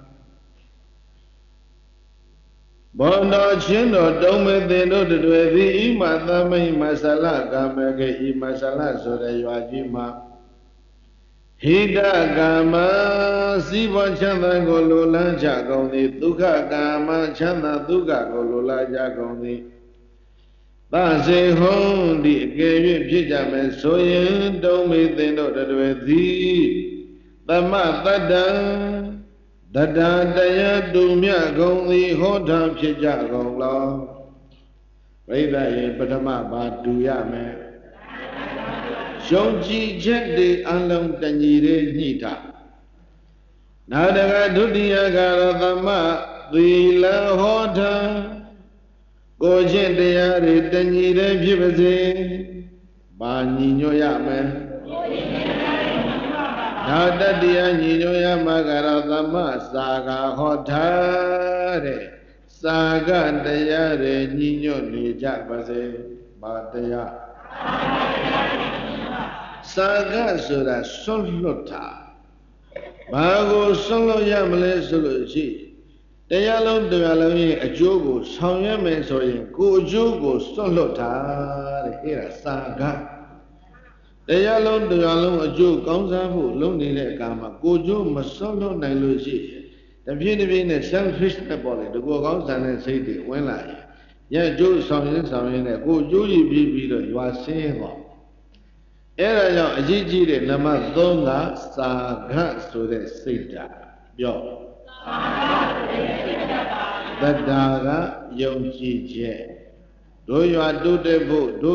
ဘောင်တော်ချင်းတော်တုံးမေသင်တို့တွေသည်ဤမသမိတ်မဆလကာမကေဤမဆလဆိုတဲ့ရွာကြီးမှာဟိတကာမစီးပွားချမ်းသာကိုလိုလားကြကုန်သည်ဒုက္ခကာမချမ်းသာဒုက္ခကိုလိုလားကြကုန်သည်သစေဟုံးဒီအကယ်၍ဖြစ်ကြမယ်ဆိုရင်တုံးမေသင်တို့တွေသည်သမ္မတတ္တတတ္တတရားတူမြကုန်သည်ဟောထားဖြစ်ကြကုန်လောပရိသတ်ရေပထမဘာတူရမယ်ယုံကြည်ချက်တွေအလုံးတညီတွေညှိတာနောက်တကဒုတိယကတော့သမ္မသီလဟောထားကိုချင်းတရားတွေတညီတွေဖြစ်ပါစေဘဘာညီညွတ်ရမယ်ဒါတတရားညီညွတ်ရမှာကတော့သမ္မာစာကဟောထားတဲ့စာကတရားတွေညီညွတ်နေကြပါစေဘာတရားစာကဆိုတာစွန့်လွတ်တာဘာကိုစွန့်လွတ်ရမလဲဆိုလို့ရှိတရားလုံးတရားလုံးရဲ့အကျိုးကိုဆောင်ရွက်မယ်ဆိုရင်ကိုယ်အကျိုးကိုစွန့်လွတ်တာတဲ့အဲ့ဒါစာကတရားလုံးတရားလုံးအကျိုးကောင်းစားဖို့လုပ်နေတဲ့အခါမှာကိုယ်ကျိုးမစွန့်လွတ်နိုင်လို့ရှိရင်တပြည့်တပြည့်နဲ့ selfish နဲ့ပေါ်လေတကောကောင်းဆန်တဲ့စိတ်တွေဝင်လာရင်ရဲ့အကျိုးဆောင်ရင်နဲ့ကိုယ်ကျိုးရည်ပြီးတော့ရွာဆင်းသွားအဲ့ဒါကြောင့်အကြီးကြီးတဲ့နံပါတ်3ကစာကဆိုတဲ့စိတ်ဓာတ်ပြောသတ္တာကယုံကြည်ချက်တို့ရွာတိုးတက်ဖို့တို့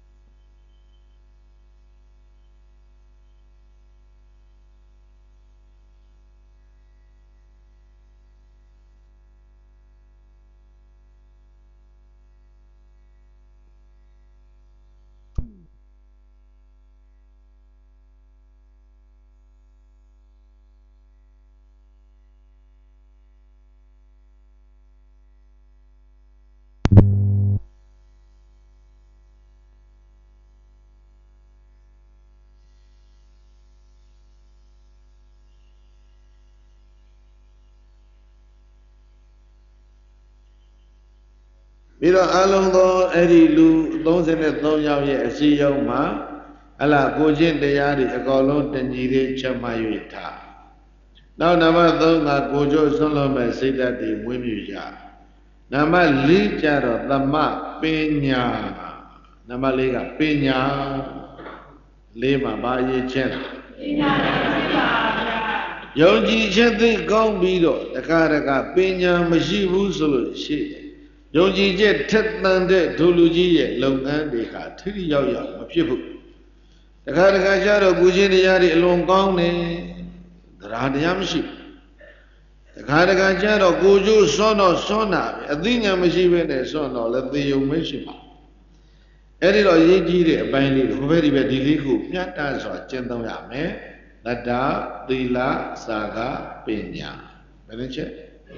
ပြီးတော့အလုံးသောအဲ့ဒီလူ33ယောက်ရဲ့အစည်းအရုံးမှာအလားကိုချင်းတရားတွေအကောင်လုံးတညီလေးချက်မှ၍ထားနောက်နံပါတ်3ကကိုကျိုးဆွန့်လွတ်မဲ့စိတ်ဓာတ်တွေမွေးမြူကြနံပါတ်4ကျတော့သမပညာနံပါတ်4ကပညာ4မှာဘာရေးချင်းပညာပါဗျာယုံကြည်ချက်သိကောင်းပြီးတော့တခါတခါပညာမရှိဘူးဆိုလို့ရှိတယ်ယုံကြည်ချက်ထက်သန်တဲ့ဒုလူကြီးရဲ့လုပ်ငန်းတွေဟာထိထိရောက်ရောက်မဖြစ်ဘူးတခါတခါကျတော့ကိုချင်းတရားတွေအလွန်ကောင်းတယ်တရားတရားမရှိတခါတခါကျတော့ကိုကျိုးစွန့်တော့စွန့်တာပဲအသိဉာဏ်မရှိဘဲနဲ့စွန့်တော့လည်းသေယုံမရှိပါအဲ့ဒီတော့ရေးကြီးတဲ့အပိုင်းလေးဟိုဘက်ဒီဘက်ဒီလေးခုပြတ်တတ်စွာကျင့်သုံးရမယ်တတ္တသီလစာကပညာဘယ်နှချက်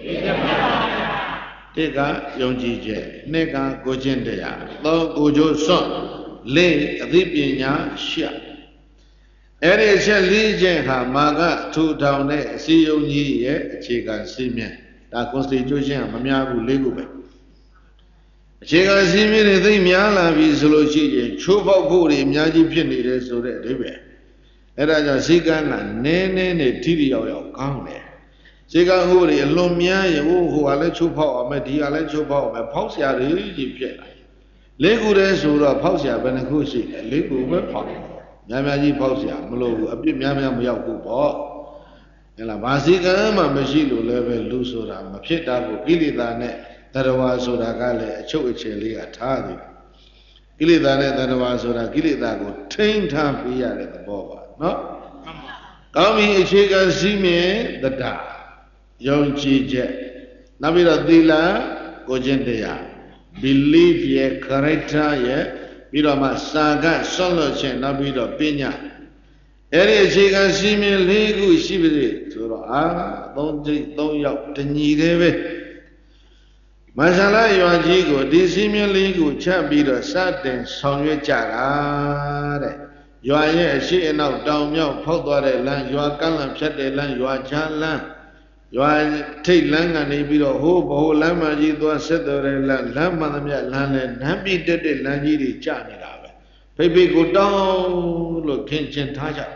တစ်ကယုံကြည်ချက်နှစ်ကကိုချင်းတရားသုံးကိုကျိုးစွန့်လေးအသိပညာရှက်အဲ့ဒီအချက်၄ချက်ဟာမာကထူထောင်တဲ့အစည်းအရုံးကြီးရဲ့အခြေခံစည်းမျဉ်းဒါ constitution ကမများဘူး၄ခုပဲအခြေခံစည်းမျဉ်းတွေသိများလာပြီဆိုလို့ရှိရင်ချိုးပေါက်ဖို့တွေအများကြီးဖြစ်နေတယ်ဆိုတဲ့အဓိပ္ပာယ်အဲ့ဒါကြောင့်စည်းကမ်းကနည်းနည်းနဲ့ထိထိရောက်ရောက်ကောင်းတယ်စည်းကမ်းဥပဒေအလွန်များရင်ဟိုကလည်းချိုးဖောက်အောင်မယ်ဒီကလည်းချိုးဖောက်အောင်မယ်ဖောက်ဆရာတွေကြီးဖြစ်လာ၄ခုတည်းဆိုတော့ဖောက်ဆရာဘယ်နှခုရှိလဲ၄ခုပဲဖောက်များများကြီးဖောက်ဆရာမလို့ဘူးအပြစ်များများမရောက်ဘူးပေါ့ဟဲ့လားဘာစည်းကမ်းမှမရှိလို့လည်းပဲလူဆိုတာမဖြစ်တာကိုကိလေသာနဲ့တရဝါဆိုတာကလည်းအချုပ်အခြေလေးကထားသည်ကိလေသာနဲ့တရဝါဆိုတာကိလေသာကိုထိန်းထားပေးရတဲ့သဘောပါနော်ကောင်းပြီအခြေခံစည်းမျဉ်းတတ္တယုံကြည်ချက်နောက်ပြီးတော့သီလကိုချင်းတရား belief ရဲ့ character ရဲ့ပြီးတော့မှစာကစွန့်လွတ်ခြင်းနောက်ပြီးတော့ပညာအဲ့ဒီအခြေခံစည်းမျဉ်း၄ခုရှိပါစေဆိုတော့3ယောက်တညီသေးပဲမဆလာရွာကြီးကိုဒီစည်းမျဉ်း၄ခုချပြီးတော့စတင်ဆောင်ရွက်ကြတာတဲ့ရွာရဲ့အရှိအနောက်တောင်မြောက်ဖောက်သွားတဲ့လမ်းရွာကမ်းလမ်းဖြတ်တဲ့လမ်းရွာချမ်းလမ်းရွာထိတ်လမ်းကနေပြီးတော့ဟိုးဘ ਹੁ လမ်းမကြီးသွားဆက်တော်တဲ့လမ်းမှန်သမျှလမ်းနဲ့နမ်းပြတက်တဲ့လမ်းကြီးတွေကျနေတာပဲဖိဖိကိုတောင်းလို့ခင်ချင်ထားကြ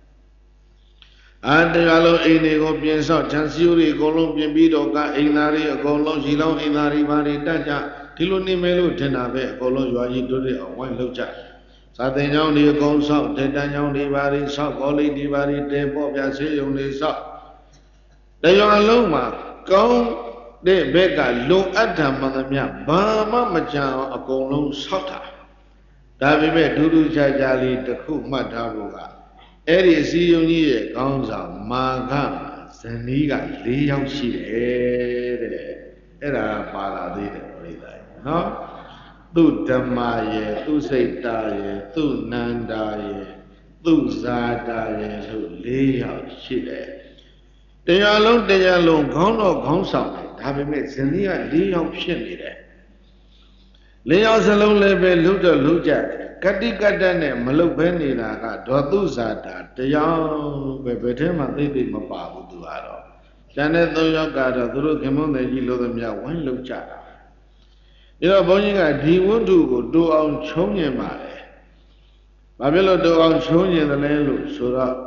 တရားလုံးအိမ်တွေကိုပြင်ဆောက်ခြံစည်းတွေအကုန်လုံးပြင်ပြီးတော့ကအိမ်သားတွေအကုန်လုံးရှိလောင်းအိမ်သားတွေဘာတွေတတ်ကြဒီလိုနေမယ်လို့ထင်တာပဲအကုန်လုံးရွာကြီးတို့တွေအောင်ဝိုင်းလောက်ကြစာသင်ကျောင်းတွေအကုန်ဆောက်ဒေတန်းကျောင်းတွေဘာတွေဆောက်ကောလိပ်တွေဘာတွေတဲပေါ့ပြဆေးရုံတွေဆောက်တရားလုံးမှာကောင်းတဲ့ဘက်ကလုံအပ်တာမှန်သမျှဘာမှမကြံအောင်အကုန်လုံးဆောက်တာဒါပေမဲ့ဒုဒုခြားခြားလေးတစ်ခုမှတ်ထားဖို့ကအဲ့ဒီအစည်းအရုံးကြီးရဲ့ခေါင်းဆောင်မာကဇနီးက4ယောက်ရှိတယ်တဲ့အဲ့ဒါပါလာသေးတယ်ပြိဿာနော်သူဓမ္မရဲ့သူစိတ်တာရဲ့သူနန္တာရဲ့သူဇာတာရဲ့လို့၄ယောက်ရှိတယ်တရားလုံးခေါင်းတော့ခေါင်းဆောင်တယ်ဒါပေမဲ့ဇနီးက၄ယောက်ဖြစ်နေတယ်၄ယောက်စလုံးလည်းပဲလှုပ်တော့လှုပ်ကြတယ်ကတိကတ္တနဲ့မလှုပ်ဘဲနေတာကဒေါသူဇာတာတရားပဲဘယ်ထဲမှသိမပါဘူးသူကတော့ကျန်တဲ့၃ယောက်ကတော့သူတို့ခင်မုန်းတယ်ကြီးလို့သမျှဝိုင်းလှုပ်ကြတာဒါတော့ဘုန်းကြီးကဒီဝတ္ထုကိုတိုးအောင်ချုံးညင်ပါတယ်ဘာဖြစ်လို့တိုးအောင်ချုံးညင်တယ်လဲလို့ဆိုတော့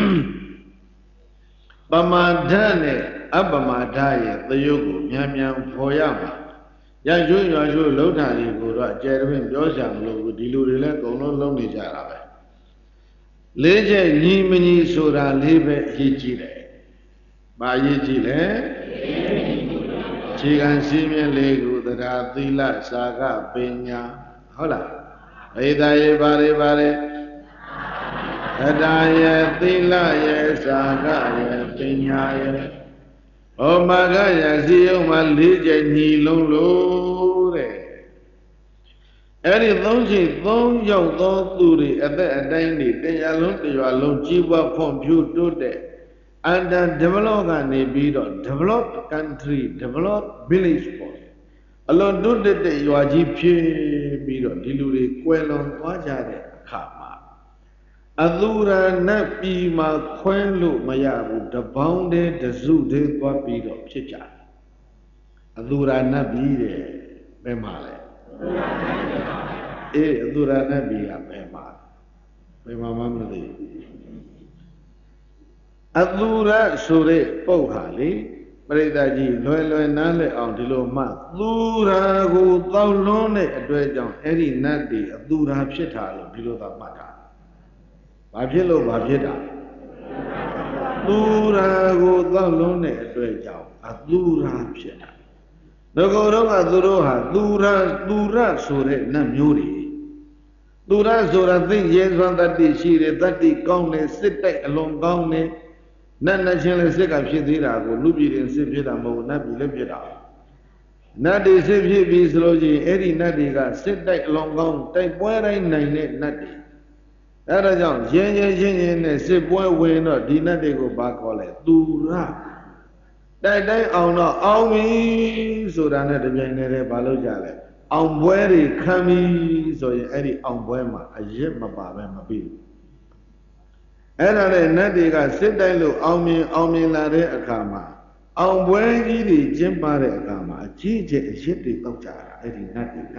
ပမာဒနဲ့အပမာဒရဲ့သရုပ်ကိုမြန်ဖော်ရမှာရရွှေလှုပ်တာတွေကိုတော့အကျယ်တွင်ပြောကြမလို့ဒီလူတွေလည်းအကုန်လုံးလုံးနေကြတာပဲလေးချက်ညီမညီဆိုတာလေးပဲအရေးကြီးတယ်။ဘာအရေးကြီးလဲ။ခြေခံစည်းမျဉ်းလေးကိုတရားသီလစာကပညာဟုတ်လား။အေဒါရေဘာတွေတရားရဲ့သီလရဲ့စာကရဲ့ပညာရဲ့ဟောမာကရစီယုံမှာ၄ချက်ညီလုံးလို့တဲ့အဲ့ဒီ၃ချိန်၃ရောက်သောသူတွေအသက်အတိုင်းတွေတရားလုံးကြီးပွားဖွံ့ဖြိုးတိုးတက်under develop ကနေပြီးတော့ develop country develop village ပေါ့အလွန်တိုးတက်တဲ့ရွာကြီးဖြစ်ပြီးတော့ဒီလူတွေကွယ်လွန်သွားကြတဲ့အခါမှာအသူရနတ်ပြည်မှာခွဲလို့မရဘူးတပေါင်းတည်းတစုတည်းသွားပြီးတော့ဖြစ်ကြတယ်အသူရနတ်ပြည်တဲ့ဘယ်မှာလဲအေးအသူရနတ်ပြည်ကဘယ်မှာမှမသိအသူရဆိုတဲ့ပုတ်ဟာလေပရိသတ်ကြီးလွယ်နားလည်အောင်ဒီလိုမှသူရာကိုတောက်လွန်းတဲ့အတွက်ကြောင့်အဲ့ဒီနတ်တွေအသူရာဖြစ်တာလို့ဒီလိုသာမှတ်တာဘာဖြစ်လို့ဘာဖြစ်တာသူရာကိုတောက်လွန်းတဲ့အတွက်ကြောင့်အသူရာဖြစ်တာငကိုယ်တော့ကသူတို့ဟာသူရဆိုတဲ့နတ်မျိုးတွေသူရဆိုတာသိရဲစွမ်းတတ္တိရှိတယ်တတ္တိကောင်းတယ်စစ်တိုက်အလွန်ကောင်းတယ်နတ်ချင်းလည်းစစ်ကဖြစ်သေးတာကိုလူပြည်ရင်စစ်ဖြစ်တာမဟုတ်နတ်ပြည်လည်းဖြစ်တာနတ်တွေစစ်ဖြစ်ပြီးဆိုလို့ရှိရင်အဲ့ဒီနတ်တွေကစစ်တိုက်အလွန်ကောင်းတိုက်ပွဲတိုင်းနိုင်တဲ့နတ်တွေအဲ့ဒါကြောင့်ချင်းနဲ့စစ်ပွဲဝင်တော့ဒီနတ်တွေကိုဘာခေါ်လဲသူရတိုက်တိုင်းအောင်တော့အောင်ပြီဆိုတာနဲ့တပြိုင်တည်းဘာလို့ကြလဲအောင်ပွဲတွေခံပြီဆိုရင်အဲ့ဒီအောင်ပွဲမှာအရက်မပါပဲမပြီးဘူးအဲ့ဒါနဲ့နတ်တွေကစစ်တိုက်လို့အောင်မြင်လာတဲ့အခါမှာအောင်ပွဲကြီးတွေကျင်းပတဲ့အခါမှာအကြီးကျယ်အရက်တွေတောက်ကြတာအဲ့ဒီနတ်တွေ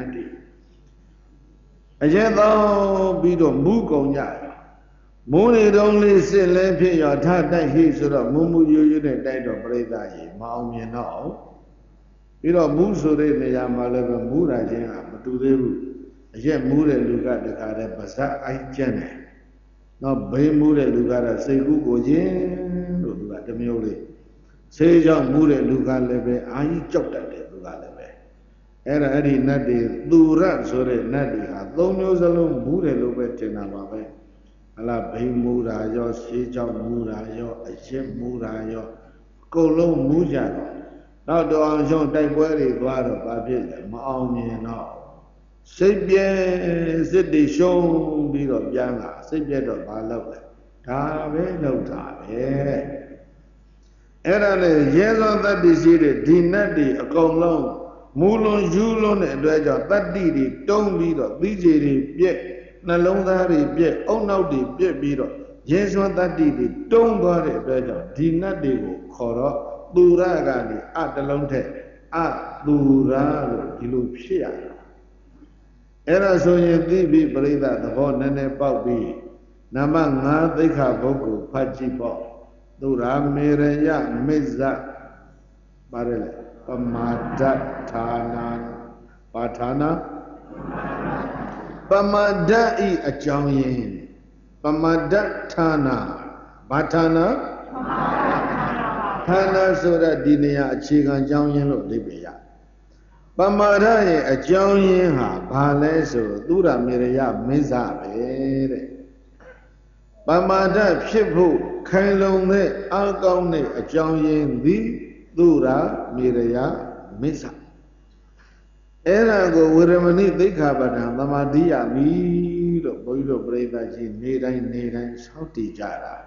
အရက်တောက်ပြီးတော့မူးကုန်ကြတယ်မိုးနေတုံးလေးစစ်လဲဖြစ်ရောထတိုက်ဟိဆိုတော့မူရွနဲ့တိုက်တော့ပြိဿကြီးမအောင်မြင်တော့ပြီးတော့မူးဆိုတဲ့နေရာမှာလည်းပဲမူးတာချင်းကမတူသေးဘူးအရက်မူးတဲ့လူကတခါတည်းပါဇက်အိုက်ကျန်တယ်နောက်ဘေးမူးတဲ့လူကတော့စိတ်ကူးကိုချင်းလို့သူကတမျိုးလေးဆေးကြောင့်မူးတဲ့လူကလည်းပဲအာကြီးကြောက်တတ်တယ်သူကလည်းပဲအဲ့ဒီနတ်တွေသူရဆိုတဲ့နတ်တွေဟာ၃မျိုးစလုံးမူးတယ်လို့ပဲထင်တာပါပဲဟလာဘိမူတာရောဆေးကြောင့်မူတာရောအရက်မူတာရောအကုန်လုံးမူကြတော့နောက်တော့အောင်ရှုံးတိုက်ပွဲတွေသွားတော့ဘာဖြစ်လဲမအောင်မြင်တော့စိတ်ပြဲစစ်တွေရှုံးပြီးတော့ပြန်လာစိတ်ပြဲတော့ဘာလုပ်လဲဒါပဲလုပ်တာပဲအဲ့ဒါနဲ့ရဲစွမ်းတတ္တိရှိတဲ့ဒီနတ်တွေအကုန်လုံးမူလွန်ယူလွန်တဲ့အတွက်ကြောင့်တတ္တိတွေတုံးပြီးတော့သီးခြေတွေပြက်နှလုံးသားတွေပြက်အုံနောက်တွေပြက်ပြီးတော့ရဲစွမ်းတတ္တိတွေတုံးသွားတဲ့အတွက်ကြောင့်ဒီနတ်တွေကိုခေါ်တော့သူရကနေအတလုံးထက်အသူရလို့ဒီလိုဖြစ်ရတယ်အဲ့ဒါဆိုရင်သိပြီပရိသတ်သဘောနည်းနည်းပေါက်ပြီးနံပါတ်5သိက္ခာပုဂ္ဂိုလ်ဖတ်ကြည့်ပေါ့သူရာမေရယမိစ္ဆပါတယ်လေပမာဒဌာနာပါဌာနာပမာဒဤအကြောင်းရင်းပမာဒဌာနာဘာဌာနာဌာနာဆိုတာဒီနေရာအခြေခံအကြောင်းရင်းလို့အဓိပ္ပာယ်ရပမာဒရဲ့အကြောင်းရင်းဟာဘာလဲဆိုသူရမေရယမစ္ဆပဲတဲ့ပမာဒဖြစ်ဖို့ခိုင်လုံတဲ့အကောင်းတဲ့အကြောင်းရင်းသည်သူရမေရယမစ္ဆ Era go Viramani Dikabatan, the Madia Mido, Boido Breda, Neda, Sauti Jara.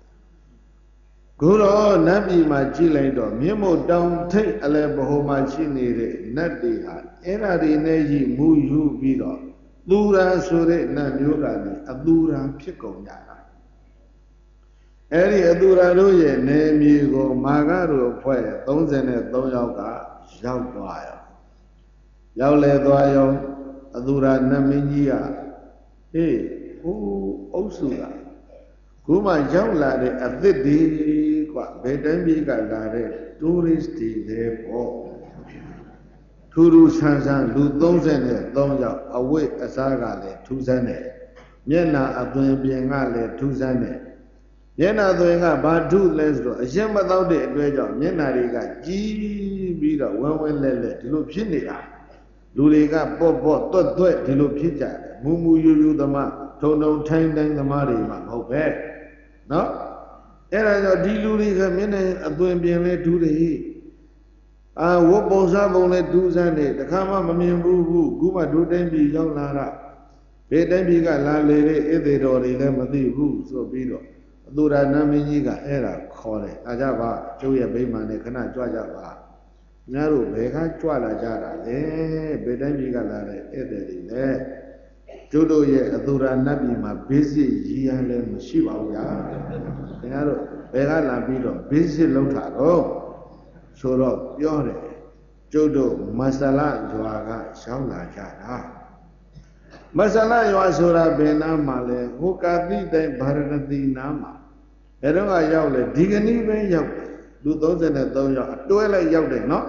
Guru Nabi Majilaido, Mimo down take a lebo machine, Nadiha, Era Neji Muyu Bido, Lura Sure Nanurani, Adura Pico Yara. Eri Adura Roye, name you go Magaru, Poe, Donzene, Doyoga, Jauguayo. Yaule Doyo, Adura Naminia, hey, oh, Osula. Kuma Yaula de Adidi, Bedambiga Lare, touristi de Po. Turu Sansan, Ludonzene, Donya, away Asagale, Tuzane, Yena Abdun Biengale, Tuzane. Yena Doinga Badu Lesdo, a gem without the Edwaja, Yena Riga, G. Bida, one lele, Lupinia. Luliga, Bobo, Tot, Tilupija, Mumu, you the ma, Tono, Tang, the Marima, Hope. No? Era your Diluliga Mina, a doing being led to the he. Ah, what Bozabo let do Zane, the Kama Mamim Boo, Guma do them be young Lara. Pay them be got la lady, if they don't remember the rules so bedo. Dura Naminiga era, call it. Ajaba, Joya Bayman, cannot Jajaba. Naru, Beka, Chuala Jara, Bedamiga Lare, Edeli, Jodo ye, Adura Nabi, my busy, Yian Shiva, Naru, Bega Labido, busy Lotaro, Soro, Yore, Jodo, Masala, Joaga, Shaula Jara. Masala, Yoasura Bena Male, Hukadi, de Baranati Nama. Eroga Yaule, Digani, Ben Yau, do those and a doya, Duela Yaude, no?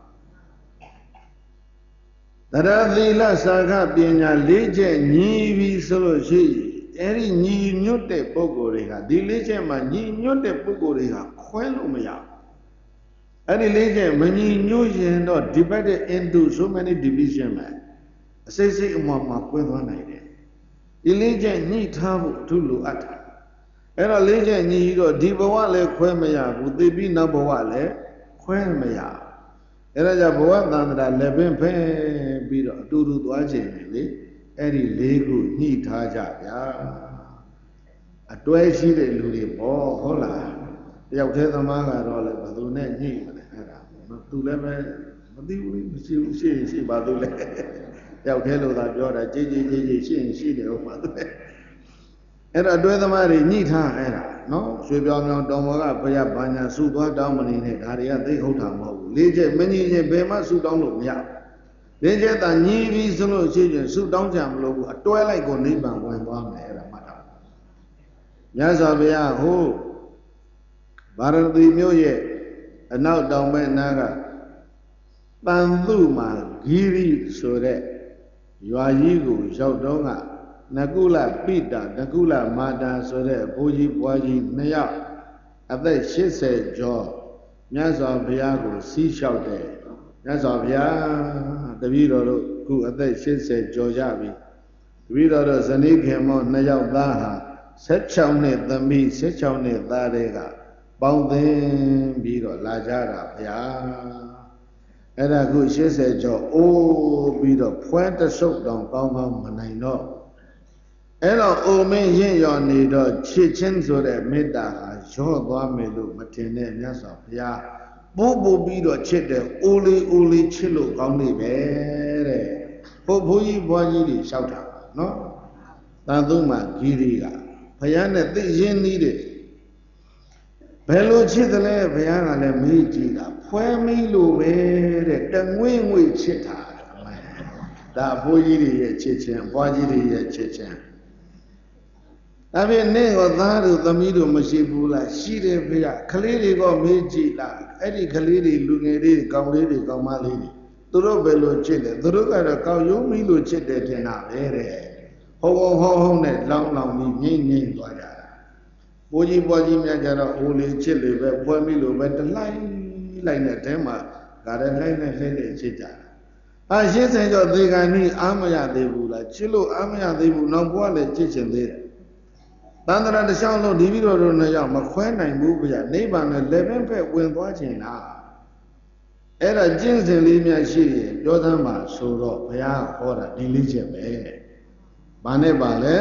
Taradila Saga being a legend, Nivi Solo Shi, Eri Ni Nute Pogoriga, the legend, Mani Nute Pogoriga, Quelumia. Any legend, many new not divided into so many divisions. Say, Mamma, with one idea. The legend need Tabu to Luata. And a legend need or Dibawale Quemea, would they be number one? Quemea. And I have one that 11 pen be to do to Ajay, any lego need Taja. A 12 sheet Ludi, oh, hola. They have tell the Maga or Badune, not to lemon, but she Badule. They have tell that you're a JJ, she did. And I do the Mari need her, no? She be on Domoga, Paya Banya, Suba, Dominate, Haria, they hold her more. Legend, many Bema, Su don't look me up. Legend, a new reason of children, Su don't jam logo, a twilight go neighbor when one era, madam. Yazabia, who Baradi New Year, and now down by Naga Banduma, Giri, so that you are Yigo, Shaudonga. Nagula Pita, Nagula Mada, so that Boji Boji Naya, at that she said, Jaw, Nasa Biago, sea shouted, Nasa Bia, the Vido, who at that she said, Jojabi, the Vido Zanik him on Naya Daha, set chownet the me, set chownet Darega, bound them Bido, Lajara, Pia. And I could she said, Jaw, oh, Bido, point the soap down, Bama, and I know. Hello, oh, me, your need or chitchen so that made that show Guamelu, Matine, Nasa, Ya, Bobo Bido Chit, Uli Chilo, only bere. Popoy Boyi shout out, no? Taduma Giriga, Payana, this yen needed. Bello Chitale, Payana, le Mijida, Puemilu, bere, then wing with Chita. That Boyi Chitchen, Boyi Chitchen. I mean, name of that the middle Mashibula, she did be a Kaliri go Meji, Eddie Kaliri looking at it, Kamali, Kamali, Turobello Chile, Turuka, cow you milu chitted in our area. Ho, net, long, yin, Boji Majara, only Chile, but Pomilo, but the line like a tema, got a line and headed chita. I should say that they can need Amaya de Bula, Chilo, Amaya de Bula, no one chicken there. Tandra the sound of Divido Naya, Maquena and Bubia, neighbor and 11 pet when watching now. အဲ့ဒါကျင့်စဉ်လေးများရှိရင်ပြောသမ်းပါဆိုတော့ဘုရားဟောတာဒီလေးချက်ပဲဘာနဲ့ပါလဲ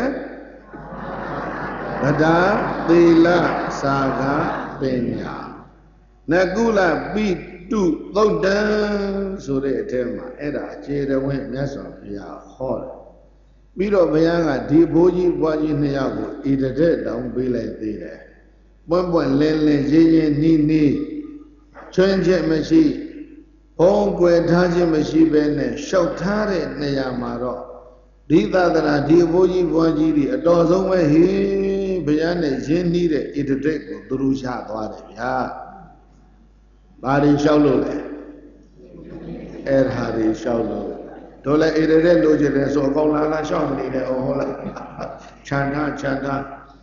ဗဒာသီလစာကပညာနကုလပိတုသုတ်တံဆိုတဲ့အထဲမှာအဲ့ဒါအခြေတော်ဝင်မြတ်စွာဘုရားဟောတယ်ပြီးတော့ဘုရားကဒီဘိုးကြီးဘွားကြီးနှစ်ယောက်ကိုဣတတဲ့တောင်းပေးလိုက်သေးတယ်ပွင့်ပွင့်လင်းလင်းရင်းရင်းနှီးနှီးချွင်းချက်မရှိဘုံကွယ်ထားခြင်းမရှိဘဲနဲ့ရှောက်ထားတဲ့နေရာမှာတော့ဒီသာသနာဒီဘိုးကြီးဘွားကြီးတွေအတော်ဆုံးပဲဟေးဘုရားနဲ့ရင်းနှီးတဲ့ဣတတဲ့ကိုသူတို့ရသွားတယ်ဗျာဘာတွေလျှောက်လို့လဲအဲ့ဒါတွေလျှောက်လို့တို့လည်းဣတတဲ့လိုချင်တယ်ဆိုအကောင်လာလျှောက်နေတယ်ဟုတ်လားခြံထား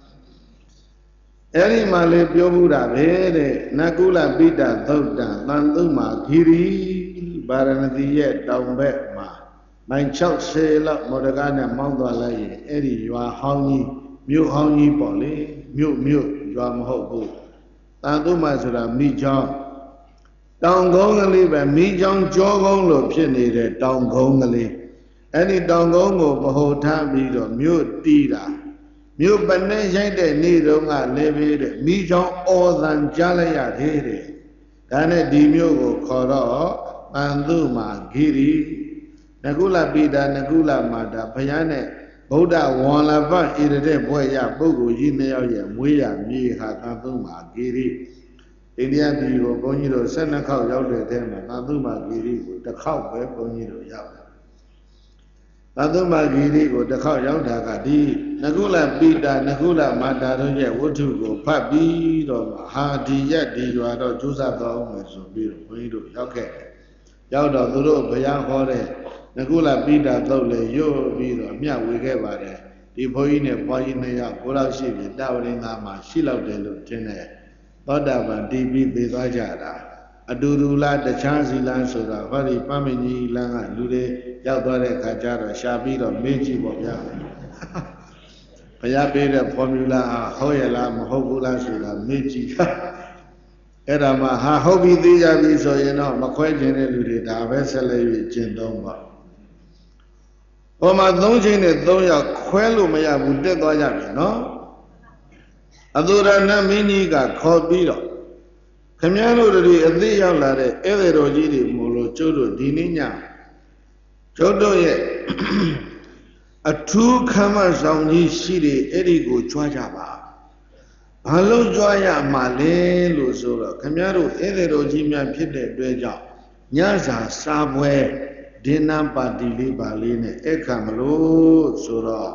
အဲ့ဒီမှာလေပြောမှုတာပဲတဲ့နကုလပိတသုတ်တံသံသုမာဂီရီဗာရဏသီရဲ့တောင်ဘက်မှာမိုင်60လောက်မော်ဒကားနဲ့မောင်းသွားလိုက်ရင်အဲ့ဒီရွာဟောင်းကြီးမြို့ဟောင်းကြီးပေါ့လေမြို့ရွာမဟုတ်ဘူးသံသုမာဆိုတာမိချောင်းတောင်ကုန်းကလေးပဲမိချောင်းကြောကုန်းလို့ဖြစ်နေတဲ့တောင်ကုန်းကလေးအဲ့ဒီတောင်ကုန်းကိုဗဟိုထားပြီးတော့မြို့တီးတာမြို့ပနဲ့ရိုက်တဲ့နေ့တုန်းကလည်းပဲတဲ့မိချောင်းအော်သံကြားလိုက်ရတယ်တဲ့ဒါနဲ့ဒီမြို့ကိုခေါ်တော့ပန်သူမာဂီရီနကုလပိတာနကုလမာတာဘုရားနဲ့ဗုဒ္ဓဝန္လပဣရတဲ့ဘွဲ့ရပုဂ္ဂိုလ်ကြီးနှစ်ယောက်ရဲ့မွေးရမြေဟာပန်သူမာဂီရီအိန္ဒိယပြည်ကိုဘုန်းကြီးတို့12ခေါက်ရောက်တဲ့ထဲမှာပန်သူမာဂီရီကိုတစ်ခေါက်ပဲဘုန်းကြီးတို့ရောက်တယ်ပန်သူမာဂီရီကိုတစ်ခေါက်ရောက်တာကဒီနကုလပိတာနကုလမာတာတို့ရဲ့ဝတ္ထုကိုဖတ်ပြီးတော့ဟာဒီရက်ဒီရွာတော့ကျူးစာတော်အောင်မယ်ဆိုပြီးတော့ဘုန်းကြီးတို့ရောက်ခဲ့တယ်ရောက်တော့သူတို့ဘုရားဟောတဲ့နကုလပိတာသုတ်လေရွတ်ပြီးတော့မျှဝေခဲ့ပါတယ်ဒီဘုန်းကြီးနဲ့ဘွားကြီးနှစ်ယောက်ကိုလောက်ရှိပြီတာဝရိန်သားမှာရှိလောက်တယ်လို့ထင်တယ်သောတာပန်တည်ပြီးပြေးသွားကြတာအတူတူလားတခြားစီလားဆိုတာဟောဒီပမင်းကြီးလမ်းကလူတွေရောက်သွားတဲ့အခါကျတော့ရှာပြီးတော့မေးကြည့်ပေါ့ဗျာဘုရားပေးတဲ့ဖော်မြူလာဟုတ်ရလားမဟုတ်ဘူးလားဆိုတာမေးကြည့်အဲ့ဒါမှဟာဟုတ်ပြီသိကြပြီဆိုရင်တော့မခွဲခြင်းတဲ့လူတွေဒါပဲဆက်လက်၍ကျင့်သုံးပါဟောမှာ3ချိန်နဲ့3ယောက်ခွဲလို့မရဘူးတက်သွားကြပြီနော်အသူရဏမင်းကြီးကခေါ်ပြီးတော့ခမည်းတော်တွေအသိရောက်လာတဲ့ဧည့်သည်တော်ကြီးတွေမို့လို့ကျုပ်တို့ဒီနေ့ညကျုပ်တို့ရဲ့အထူးခမ်းမဆောင်ကြီးရှိတယ်အဲ့ဒီကိုကြွားကြပါဘာလို့ကြွားရမှာလဲလို့ဆိုတော့ခမည်းတော်ဧည့်သည်တော်ကြီးများဖြစ်တဲ့အတွက်ကြောင့်ညစာစားပွဲဒင်းနာပါတီလေးပါလေးနဲ့အခါမလို့ဆိုတော့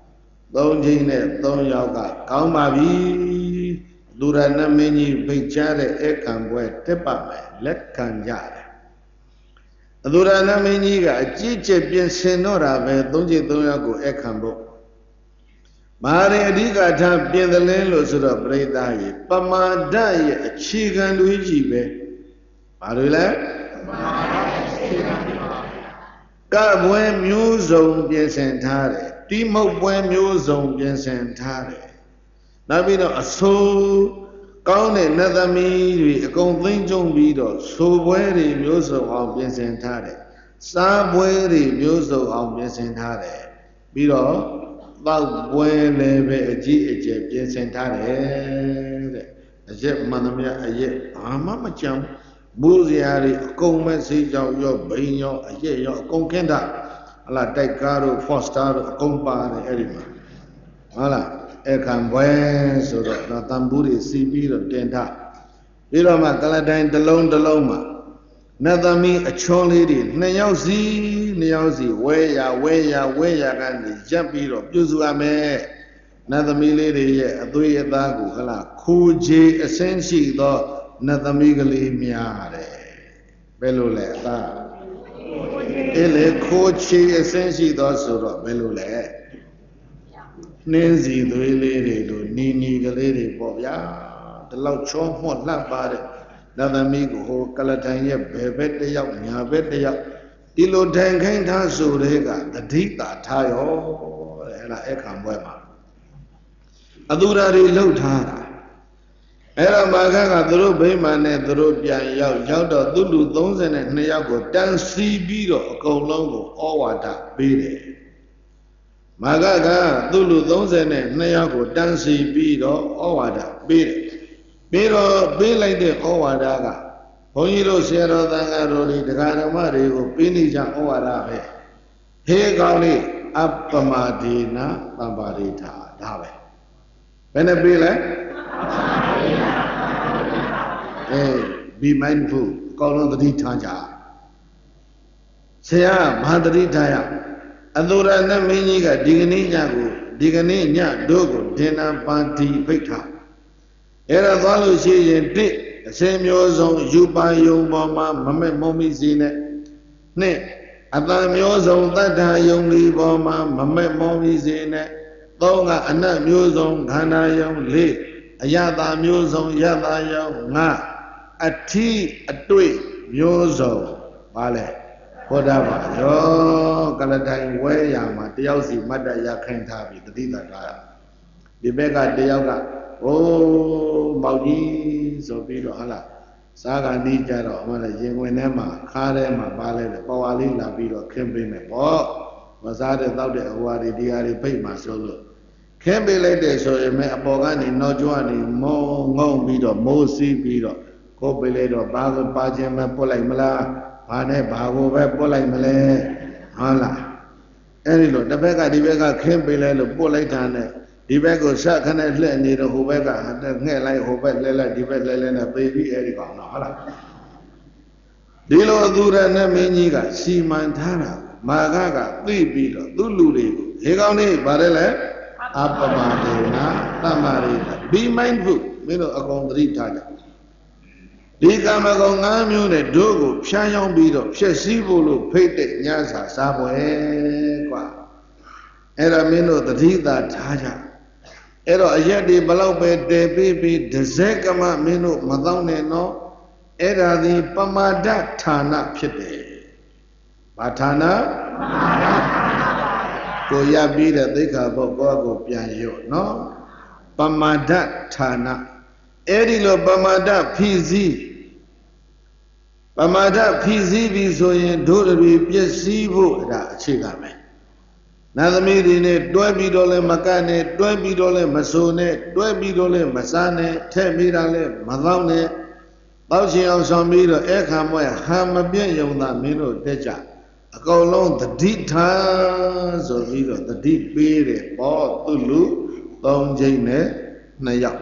3ချိန်နဲ့3ယောက်ကကောင်းပါပြီလူရဏမင်းကြီးဖိတ်ကြားတဲ့အခါပွဲတက်ပါမယ်လက်ခံကြတယ်အသူရဏမင်းကြီးကအကြည့်ကျက်ပြင်ဆင်တော့တာပဲ3ချိန်3ယောက်ကိုအခါဖို့မာရအဓိကထားပြင်သလင်းလို့ဆိုတော့ပြိဿရေပမာဒရဲ့အခြေခံလူကြီးပဲဘာလို့လဲကပွဲမျိုးစုံပြင်ဆင်ထားတယ်တိမုတ်ပွဲမျိုးစုံပြင်ဆင်ထားတယ်နောက်ပြီးတော့အဆိုးကောင်းတဲ့နတ်သမီးတွေအကုန်သိမ့်ကျုံပြီးတော့ဆိုပွဲတွေမျိုးစုံအောင်ပြင်ဆင်ထားတယ်စားပွဲတွေမျိုးစုံအောင်ပြင်ဆင်ထားတယ်ပြီးတော့တောက်ပွဲလည်းပဲအကြီးအကျယ်ပြင်ဆင်ထားတယ်တဲ့အရက်မှန်သမျှအရက်ဘာမှမကြမ်းဘူးစရာတွေအကုန်မဲ့စိတ်ကြောင့်ရောဘိန်းရောအရက်ရောအကုန်ခင်းတာဟလာတိုက်ကားတို့ဖော့စတာတို့အကုန်ပါတယ်အဲ့ဒီမှာဟုတ်လားအခါပွဲဆိုတော့တန်ဘူးတွေစီးပြီးတော့တင်ထားပြီးတော့မှကလတိုင်းတစ်လုံးမှာနတ်သမီးအချွန်လေးတွေ2ယောက်စီဝဲရကနေရပ်ပြီးတော့ပြုစုရမယ်နတ်သမီးလေးတွေရဲ့အသွေးအသားကိုဟလာခိုးချေအစင်းရှိသောနတ်သမီးကလေးများတယ်ဘယ်လိုလဲအသားအဲ့လေခိုးချေအစင်းရှိသောဆိုတော့ဘယ်လိုလဲနှင်းစီသွေးလေးတွေတို့နီကလေးတွေပေါ့ဗျာဒီလောက်ချောမော့လှပ်ပါတဲ့နတ်သမီးကိုဟိုကလထိုင်ရဲ့ဘယ်ဘက်တစ်ယောက်ညာဘက်တစ်ယောက်ဒီလိုထိုင်ခိုင်းထားဆိုတဲ့ကတတိတာထားရောတဲ့အဲ့ဒါအခါပွဲမှာအသူရာတွေလှုပ်ထားတာအဲ့တော့မာခကသူတို့ဗိမာန်နဲ့သူတို့ပြန်ရောက်တော့သူလူ32ယောက်ကိုတန်းစီးပြီးတော့အကုန်လုံးကိုဩဝါဒပေးတယ်မာခကသူလူ32ယောက်ကိုတန်းစီပြီးတော့ဩဝါဒပေးတယ်ပြီးတော့ပေးလိုက်တဲ့ဩဝါဒကဘုန်းကြီးတို့ဆရာတော်သံဃာတော်တွေတရားဓမ္မတွေကိုပေးနေကြဩဝါဒပဲဟေးကောင်းလေးအပ္ပမဒေနသံပါရိထာဒါပဲဘယ်နဲ့ပေးလဲbe mindful အကောင်းလုံးသတိထားကြဆရာဘာသတိထားရအသုရဏမင်းကြီးကဒီကနေ့ညတို့ကိုဒေနာပါတိဖိတ်ထားအဲ့ဒါသွားလို့ရှိရင်တစ်အစင်မျိုးစုံယူပါယုံပေါ်မှာမမဲ့မုံမိစီနဲ့နှစ်အတန်မျိုးစုံတတ္ထာယုံလီပေါ်မှာမမဲ့မုံမိစီနဲ့သုံးကအနတ်မျိုးစုံခန္ဓာယုံလေးအယတာမျိုးစုံယတာယုံငါအထီးအတွေ့မျိုးစုံပါလေဘုရားပါရောကလတိုင်ဝဲရမှာတယောက်စီမတ်တရခိုင်ထားပြီးတတိတထားရဒီဘက်ကတယောက်ကအိုးမောက်ကြီးဆိုပြီးတော့ဟာလားစားကနီးကြတော့အမှလည်းရင်ဝင်ထဲမှာခါးထဲမှာပါလဲပေါ်ဝါလေးလာပြီးတော့ခင်းပေးမယ်ပေါ့မစားတဲ့တောက်တဲ့အဝါတွေဒီဟာတွေဖိတ်မှာဆိုလို့ခင်းပေးလိုက်တဲ့ဆိုရင်အပေါ်ကနေနောက်ကျွကနေမုံငုံပြီးတော့မိုးစီးပြီးတော့ကိုယ်ပေးလိုက်တော့ဘာကိုပါခြင်းမပုတ်လိုက်မလားဘာနဲ့ဘာကိုပဲပုတ်လိုက်မလဲဟုတ်လားအဲ့ဒီလိုတစ်ဘက်ကဒီဘက်ကခင်းပေးလိုက်လို့ပုတ်လိုက်တာနဲ့ဒီဘက်ကိုဆက်ခနဲ့လှည့်နေတော့ဟိုဘက်ကငှဲ့လိုက်ဟိုဘက်လဲလိုက်ဒီဘက်လဲလဲနဲ့ပေပြီးအဲ့ဒီကောင်တော့ဟုတ်လားဒီလိုအသူရဏမင်းကြီးကစီမံထားတာမာခကသိပြီးတော့သူ့လူတွေကိုဒီကောင်လေးဗါတယ်လေအပမဒေနာတမရိတာ be mindful မင်းတို့အကုန်သတိထားကြဒီကမ္မကောင်9မျိုးနဲ့တို့ကိုဖြန်းရောင်းပြီးတော့ဖြည့်ဆည်းဖို့လို့ဖိတ်တဲ့ညစာစားပွဲကွာအဲ့ဒါမင်းတို့သတိသာထားကြအဲ့တော့အရက်ဒီဘလောက်ပဲတည်ပြီးပြီးဒဇက်ကမမင်းတို့မတော့နဲ့နော်အဲ့ဒါဒီပမာဒဌာနဖြစ်တယ်ဘာဌာနကိုရပြီးတဲ့သိက္ခာပုဒ်ကိုပြန်ရော့နော်ပမာဒဌာနအဲ့ဒီလိုပမာဒဖြည့်စည်းပြီးဆိုရင်တို့တွေပြည့်စည်ဖို့အဲ့ဒါအခြေခံပဲနာသမီးတွေနဲ့တွဲပြီးတော့လဲမကတ်နဲ့တွဲပြီးတော့လဲမဆိုနဲ့တွဲပြီးတော့လဲမစားနဲ့ထဲ့မိတာလဲမသောင်းနဲ့တောက်ချင်အောင်ဆောင်ပြီးတော့အခါမွဲဟာမပြည့်ယုံတာမင်းတို့တက်ကြအကုန်လုံးတတိထားဆိုပြီးတော့တတိပေးတယ်ပေါ့သူလူ3ချိန်နဲ့2ယောက်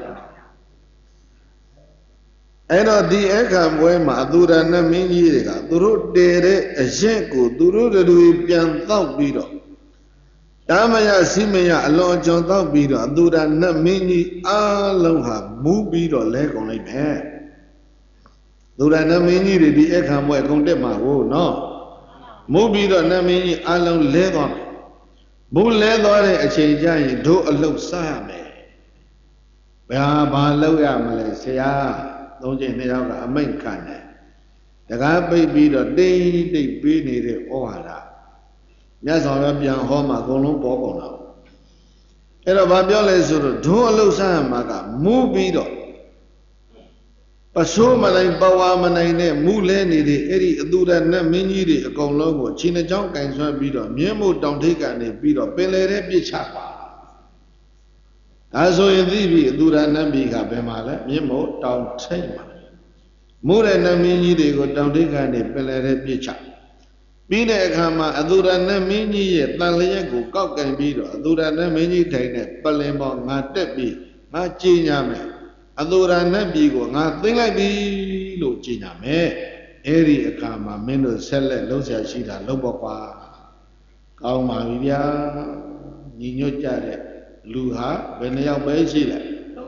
အဲ့တော့ဒီအခါပွဲမှာအသူရဏမင်းကြီးတွေကသူတို့တည်တဲ့အရက်ကိုသူတို့တွေပြန်တောက်ပြီးတော့ဓမ္မယစိမယအလွန်ကျွန်တောက်ပြီးတော့အသူရဏမင်းကြီးအားလုံးဟာမူးပြီးတော့လဲကုန်လိုက်မယ်သူရဏမင်းကြီးတွေဒီအခါပွဲအကုန်တက်မှာကိုနော်မူးပြီးတော့နမင်းကြီးအားလုံးလဲသွားမယ်မူးလဲသွားတဲ့အချိန်ကျရင်တို့အလုတ်စားရမယ်ဘာလုပ်ရမလဲဆရာ3ချိန်2ယောက်ကအမိန့်ခံတယ်တကားပိတ်ပြီးတော့တိတ်တိတ်ပေးနေတဲ့ဩဝါဒမြတ်စွာဘုရားပြန်ဟောမှာအကုန်လုံးပေါ်ကုန်တာအဲ့တော့ဘာပြောလဲဆိုတော့ဒုအလုဆန်းမှာကမူးပြီးတော့ပစိုးမနိုင်ပဝါမနိုင်နဲ့မူးလဲနေတဲ့အဲ့ဒီအသူရဏမင်းကြီးတွေအကုန်လုံးကိုခြေနှကြောင်းကင်ဆွဲပြီးတော့မြင်းမို့တောင်ထိပ်ကနေပြီးတော့ပင်လယ်ထဲပြစ်ချပါဒါဆိုရင်သိပြီအသူရဏမင်းကဘယ်မှာလဲမြင်းမို့တောင်ထိပ်မှာမူးတဲ့နမင်းကြီးတွေကိုတောင်ထိပ်ကနေပင်လယ်ထဲပြစ်ချပြီးတဲ့အခါမှာအသူရဏမင်းကြီးရဲ့တန်လျက်ကိုကောက်ကင်ပြီးတော့အသူရဏမင်းကြီးထိုင်တဲ့ပလင်ပေါ်ငါတက်ပြီးငါကြည်ညာမယ်အသူရဏပြည်ကိုငါသိမ့်လိုက်ပြီလို့ကြည်ညာမယ်အဲ့ဒီအခါမှာမင်းတို့ဆက်လက်လှုပ်ရှားရှိတာလှုပ်ပေါ့ကွာကောင်းပါပြီဗျာညီညွတ်ကြတဲ့လူဟာဘယ်နှယောက်ပဲရှိလဲ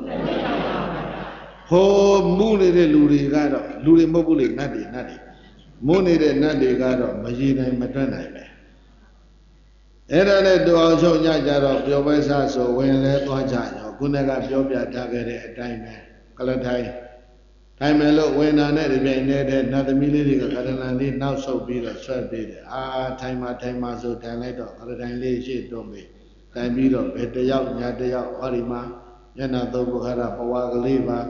ဟိုမှုနေတဲ့လူတွေကတော့လူတွေမဟုတ်ဘူးလေနတ်တွေမုန်းနေတဲ့နတ်တွေကတော့မရည်နိုင်မတွက်နိုင်ပဲအဲ့ဒါနဲ့တူအောင်ချုပ်ညကြတော့ပြောပွဲစားဆိုဝင်လဲသွားကြရောခုနကပြောပြထားခဲ့တဲ့အတိုင်းပဲကလထိုင်ထိုင်မယ်လို့ဝင်တာနဲ့ဒီပြိုင်နေတဲ့နတ်သမီးလေးတွေကကရဏန်လေးနောက်ဆုတ်ပြီးတော့ဆွဲပေးတယ်ထိုင်မှာဆိုထိုင်လိုက်တော့ကရထိုင်လေးရှေ့တွန်းပြီးတိုင်ပြီးတော့ဘယ်တယောက်ညာတယောက်ဟောဒီမှာမျက်နှာသုံးပုခါရပဝါကလေးပါ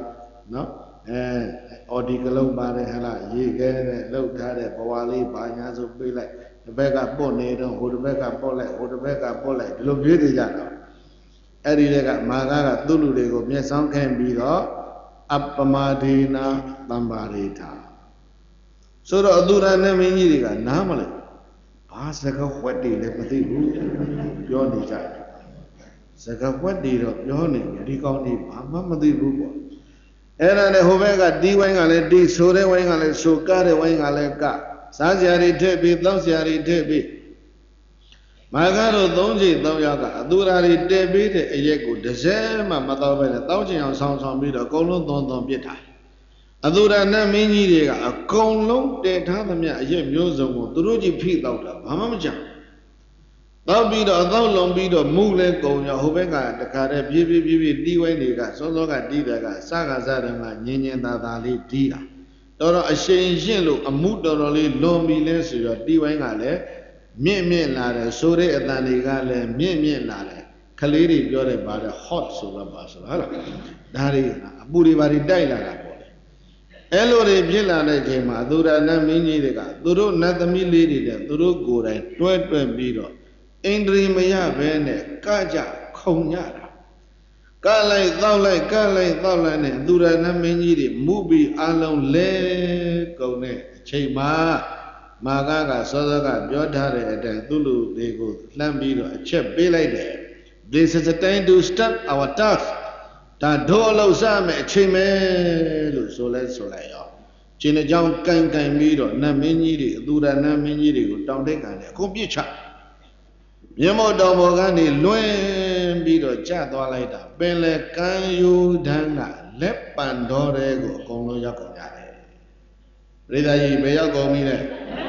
နော်အော်ဒီကလုံးပါတယ်ဟလားရေခဲနဲ့လှုပ်ထားတဲ့ဘဝလေးဘာညာဆိုပြေးလိုက်တစ်ဘက်ကပုတ်နေတော့ဟိုတစ်ဘက်ကပုတ်လိုက်ဟိုတစ်ဘက်ကပုတ်လိုက်ဒီလိုပြေးနေကြတော့အဲ့ဒီကမာဂကသူ့လူတွေကိုမျက်စောင်းခိုင်းပြီးတော့အပမဒေနာတမ္ပါရိထာဆိုတော့အသူရနဲ့မင်းကြီးတွေကနားမလဲဘာစကားဝက်တွေလည်းမသိဘူးပြောနေကြတယ်စကားဝက်တွေတော့ပြောနေတယ်ဒီကောင်းတွေဘာမှမသိဘူးပေါ့အဲ့ဒါနဲ့ဟိုဘက်ကတီးဝိုင်းကလည်းတီးဆိုတဲ့ဝိုင်းကလည်းဆိုကားတဲ့ဝိုင်းကလည်းကစားစရာတွေထည့်ပြီးတောင်းစရာတွေထည့်ပြီးမာကတော့၃ချိန်၃ရောက်ကအသူရာတွေတည်ပြီးတဲ့အရက်ကိုတစ်စဲမှမတော့ပဲနဲ့တောင်းချင်အောင်ဆောင်ပြီးတော့အကုန်လုံးသွန်ပြစ်ထားအသူရာနဲ့မင်းကြီးတွေကအကုန်လုံးတည်ထားသမျှအရက်မျိုးစုံကိုသူတို့ကြီးဖိတော့တာဘာမှမကြောက်တောက်ပြီးတော့အတော့လုံပြီးတော့မူလဲကုံရဟိုဘက်ကတခါတည်းပြေးတီးဝိုင်းတွေကစောစောကတီးတယ်ကစကားစားတယ်ကညင်ညင်သာသာလေးတီးတာတော်အရှိန်ရှင်းလို့အမှုတော်လေးလွန်ပြီလဲဆိုတော့တီးဝိုင်းကလည်းမြင့်လာတယ်ဆိုတဲ့အတန်တွေကလည်းမြင့်လာတယ်ခလေးတွေပြောတယ်ပါတယ် hot ဆိုတော့ပါဆိုဟုတ်လားဒါတွေအပူတွေဘာတွေတိုက်လာတာပေါ့အဲ့လိုတွေဖြစ်လာတဲ့ချိန်မှာအသူရနတ်မင်းကြီးတွေကသူတို့နတ်သမီးလေးတွေနဲ့သူတို့ကိုယ်တိုင်တွဲပြီးတော့အိန္ဒြေမရဘဲနဲ့ကကြခုံကြတာကလိုက်တောက်လိုက်ကလိုက်တောက်လိုက်နဲ့သူရနတ်မင်းကြီးတွေမူပြီးအလုံးလဲကုန်တဲ့အချိန်မှာမာဂကစောစောကပြောထားတဲ့အတိုင်းသူ့လူတွေကိုလှမ်းပြီးတော့အချက်ပေးလိုက်တယ် This is the time to start our task ဒါတို့အလုပ်စမယ်အချိန်ပဲလို့ဆိုလိုက်ရောရှင်အကြောင်းကန်ပြီးတော့နတ်မင်းကြီးတွေအသူရနတ်မင်းကြီးတွေကိုတောင်ထိပ်ကန်တယ်အကုန်ပြစ်ချမြတ်မောတောင်ပေါ်ကနေလွင်ပြီးတော့ကျသွားလိုက်တာပင်လေကမ်းယူဒန်းကလက်ပံတော်တွေကိုအကုန်လုံးရောက်ကုန်ကြတယ်ပရိသတ်ကြီးဘယ်ရောက်ကုန်ပြီလဲ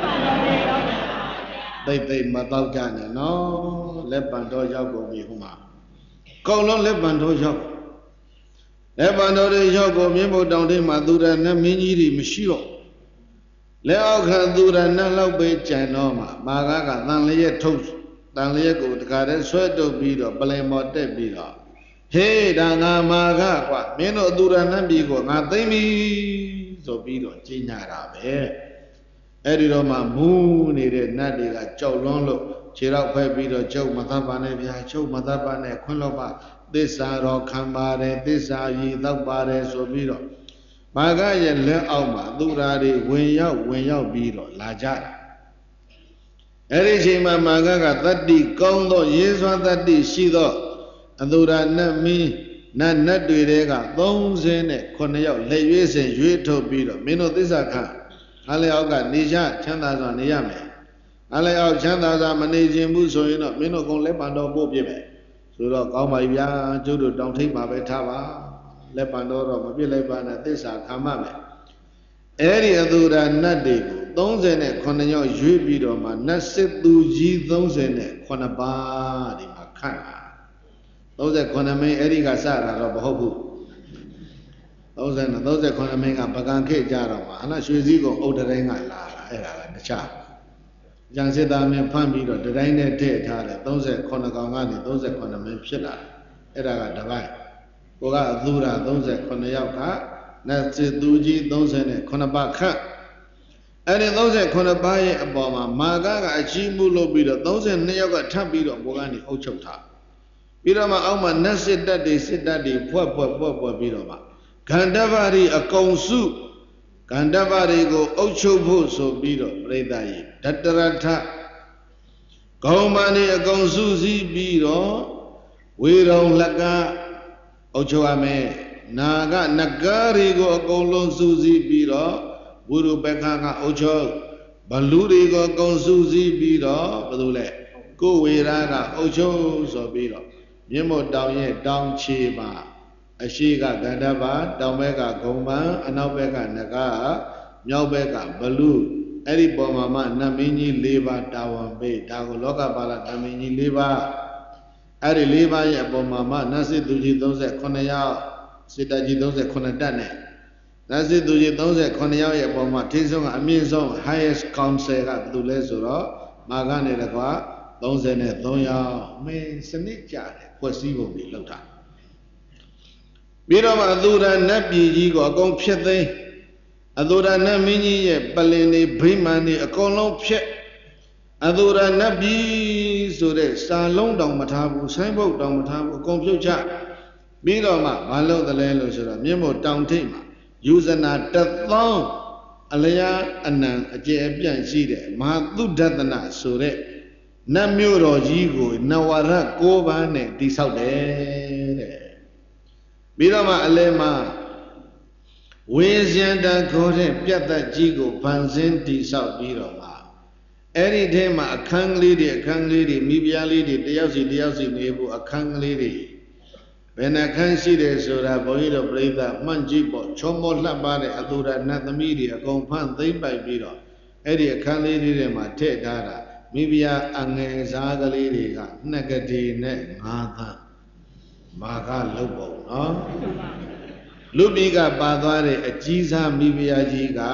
သိမတော့ကြနဲ့နော်လက်ပံတော်ရောက်ကုန်ပြီဟိုမှာအကုန်လုံးလက်ပံတော်ရောက်လက်ပံတော်တွေရောက်ကုန်မြတ်မောတောင်ထိပ်မှာသူရနတ်မင်းကြီးတွေမရှိတော့လက်အောက်ခံသူရနတ်လောက်ပဲကြံတော့မှာမာဂကတန်လျက်ထုတ်တန်လျက်ကိုတခါတည်းဆွဲတုပ်ပြီးတော့ပလင်မော်တက်ပြီးတော့ဟေးဒါငါမာဂကွာမင်းတို့အသူရနတ်ပြည်ကိုငါသိမ့်ပြီဆိုပြီးတော့ကြီးညာတာပဲအဲ့ဒီတော့မှမူးနေတဲ့နတ်တွေကကြောက်လွန်းလို့ခြေတော့ဖဲပြီးတော့ကျုပ်မသတ်ပါနဲ့ဗျာကျုပ်မသတ်ပါနဲ့ခွန်းလို့ပါသစ္စာတော်ခံပါတယ်သစ္စာရည်တော့ပါတယ်ဆိုပြီးတော့မာဂရဲ့လက်အောက်မှာသူရာတွေဝင်ရောက်ပြီးတော့လာကြတာအဲ့ဒီချိန်မှာမာဂကတတ္တိကောင်းသောရေးစွာတတ္တိရှိသောအသူရာနတ်မင်းနတ်တွေက39ယောက်လက်ရွေးစင်ရွေးထုတ်ပြီးတော့မင်းတို့သစ္စာခံအားလည်းအောက်ကနေချချမ်းသာစွာနေရမယ်အားလည်းအောက်ချမ်းသာစွာမနေခြင်းဘူးဆိုရင်တော့မင်းတို့ကုန်လက်ပံတော်ပို့ပြမယ်ဆိုတော့ကောင်းပါပြီဗျာကျုပ်တို့တောင်ထိပ်မှာပဲထားပါလက်ပံတော်တော့မပြစ်လိုက်ပါနဲ့သစ္စာခံမှမယ်အဲ့ဒီအသူရာနတ်တွေကို39ယောက်ရွေးပြီးတော့မှနတ်စစ်သူကြီး39ပါးဒီမှာခန့်တာ39မင်းအဲ့ဒီကစတာတော့မဟုတ်ဘူး39မင်းကပကံခေကြတော့မှအနာရွှေစည်းကုံအုတ်တိုင်းကလာတာအဲ့ဒါကတခြားကြံစစ်သားမင်းဖမ်းပြီးတော့တတိုင်းနဲ့ထည့်ထားတယ်39ကောင်ကနေ39မင်းဖြစ်လာတယ်အဲ့ဒါကတပိုင်းကိုကအသူရာ39ယောက်ကနတ်စစ်သူကြီး39ပါးခန့်အဲ့ဒီ39ပါးရဲ့အပေါ်မှာမာဂကအချီးမှုလုပ်ပြီးတော့32ယောက်ကထပ်ပြီးတော့ဘောကနေအုပ်ချုပ်ထားပြီးတော့မှအောက်မှာနတ်စစ်တပ်တွေဖွဲ့ပြီးတော့မှဂန္ဓဗရီအကုန်စုဂန္ဓဗရီကိုအုပ်ချုပ်ဖို့ဆိုပြီးတော့ပြိဿကြီးဒတရထဂေါမန်တွေအကုန်စုစည်းပြီးတော့ဝေရုံလကအုပ်ချုပ်ရမယ်နာဂနဂါရီကိုအကုန်လုံးစုစည်းပြီးတော့ဘုရုပက္ခကအုပ်ချုပ်ဘလူတွေကိုအကုန်စုစည်းပြီးတော့ဘယ်လိုလဲကိုဝေရာကအုပ်ချုပ်ဆိုပြီးတော့မြင့်မို့တောင်ရဲ့တောင်ခြေမှာအရှိကဂန္ဓဗတောင်ဘက်ကဂုံမန်အနောက်ဘက်ကနဂါမြောက်ဘက်ကဘလူအဲ့ဒီပေါ်မှာနတ်မင်းကြီး၄ပါးတာဝန်ပေးဒါကိုလောကပါဠနတ်မင်းကြီး၄ပါးအဲ့ဒီ၄ပါးရဲ့အပေါ်မှာနတ်စစ်သူကြီး39ယောက်စစ်တပ်ကြီး39တပ်နဲ့နတ်စစ်သူကြီး39ယောက်ရဲ့အပေါ်မှာထိဆုံးကအမြင့်ဆုံး highest council ကဘယ်သူလဲဆိုတော့မာဂနဲ့တကွာ33ယောက်မင်းစနစ်ကြတယ်ဖွဲ့စည်းပုံတွေလောက်တာပြီးတော့မှအသူရနတ်ပြည်ကြီးကိုအကုန်ဖျက်သိမ်းအသူရနတ်မင်းကြီးရဲ့ပလင်တွေဗိမာန်တွေအကုန်လုံးဖျက်အသူရနတ်ပြည်ဆိုတဲ့စာလုံးတောင်မထားဘူးဆိုင်းဘုတ်တောင်မထားဘူးအကုန်ပြုတ်ချပြီးတော့မှမလုပ်တယ်လဲလို့ဆိုတော့မြင့်မို့တောင်ထိပ်မှာယူဇနာ1000အလျာအနံအကျယ်အပြန့်ရှိတဲ့မဟာသုဒ္ဓတနာဆိုတဲ့နတ်မြို့တော်ကြီးကိုနဝရ6ပါးနဲ့တိဆောက်တယ်တဲ့ပြီးတော့မှအလဲမှာဝေဇယန္တာခေါ်တဲ့ပြတ်သက်ကြီးကိုဗန်စင်းတိဆောက်ပြီးတော့မှအဲ့ဒီထဲမှာအခန်းကလေးတွေမိဖုရားလေးတွေတယောက်စီနေဖို့အခန်းကလေးတွေဘယ်နှခန်းရှိတယ်ဆိုတာဘုန်းကြီးတို့ပြိဿမှန်ကြည့်ပေါ့ချောမောလှပ်ပါတဲ့အသူရနတ်သမီးတွေအကုန်ဖန်သိမ့်ပိုက်ပြီးတော့အဲ့ဒီအခန်းလေးတွေထဲမှာထည့်ထားတာမိဖုရားအငယ်စားကလေးတွေက2ကတိနဲ့5သန်းမာကလုတ်ပုံနော်လူပြည်ကပါသွားတဲ့အကြီးစားမိဖုရားကြီးက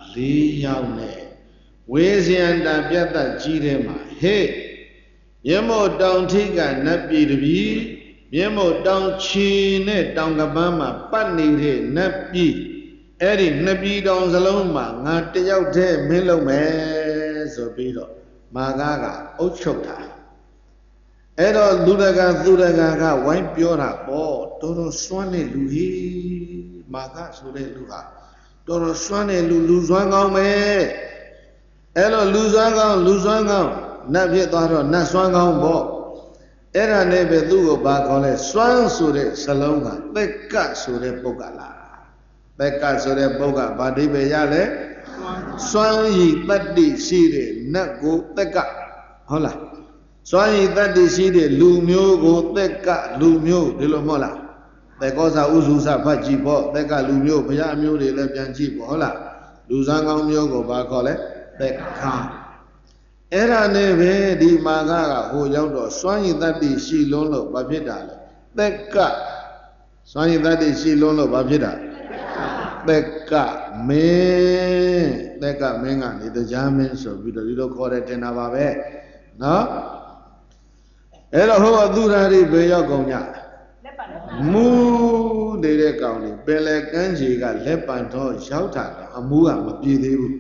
4ယောက်နဲ့ဝေဇယန္တာပြတ်သက်ကြီးထဲမှာဟေ့မြတ်မို့တောင်ထိပ်ကနတ်ပြည်တပြည်မြတ်မို့တောင်ချီနဲ့တောင်ကပန်းမှာပတ်နေတဲ့နတ်ပြည်အဲ့ဒီနှစ်ပြည်တောင်စလုံးမှာငါတယောက်တည်းမင်းလုပ်မယ်ဆိုပြီးတော့မာကအုပ်ချုပ်တာအဲ့တော့လူတကာသူတကာကဝိုင်းပြောတာပေါ့တော်တော်စွမ်းတဲ့လူဟိမာကဆိုတဲ့လူဟာတော်တော်စွမ်းတဲ့လူစွမ်းကောင်းပဲအဲ့တော့လူစွမ်းကောင်းနတ်ဖြစ်သွားတော့နတ်စွမ်းကောင်းပေါ့အဲ့ဒါနဲ့ပဲသူ့ကိုဘာခေါ်လဲစွမ်းဆိုတဲ့စလုံးကသက်ကဆိုတဲ့ပုဂ္ဂလာသက်ကဆိုတဲ့ပုဂ္ဂဘာအဓိပ္ပာယ်ရလဲစွမ်းရည်တတ္တိရှိတဲ့နတ်ကိုသက်ကဟုတ်လားစွမ်းရည်တတ္တိရှိတဲ့လူမျိုးကိုသက်ကလူမျိုးဒီလိုမဟုတ်လားသက္ကောဇာဥစုစဖတ်ကြည့်ပေါ့သက်ကလူမျိုးဘုရားမျိုးတွေလည်းပြန်ကြည့်ပေါ့ဟုတ်လားလူစမ်းကောင်းမျိုးကိုဘာခေါ်လဲသက္ခအဲ့ဒါနဲ့ပဲဒီမာကဟိုရောက်တော့စွမ်းရည်တတ္တိရှိလုံးလို့ဘာဖြစ်တာလဲသက်ကစွမ်းရည်တတ္တိရှိလုံးလို့ဘာဖြစ်တာသက်ကမင်းကနေတရားမင်းဆိုပြီးတော့ဒီလိုခေါ်တယ်တင်တာပါပဲနော်အဲ့တော့ဟိုအသူရာတွေဘယ်ရောက်ကုန်ကြမူးနေတဲ့ကောင်တွေပင်လယ်ကမ်းခြေကလက်ပံတော့ရောက်တာအမူးကမပြေသေးဘူး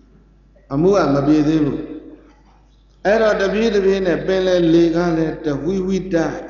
အဲ့တော့တပြေးနဲ့ပင်လယ်လေကလည်းတဝီဝီတိုက်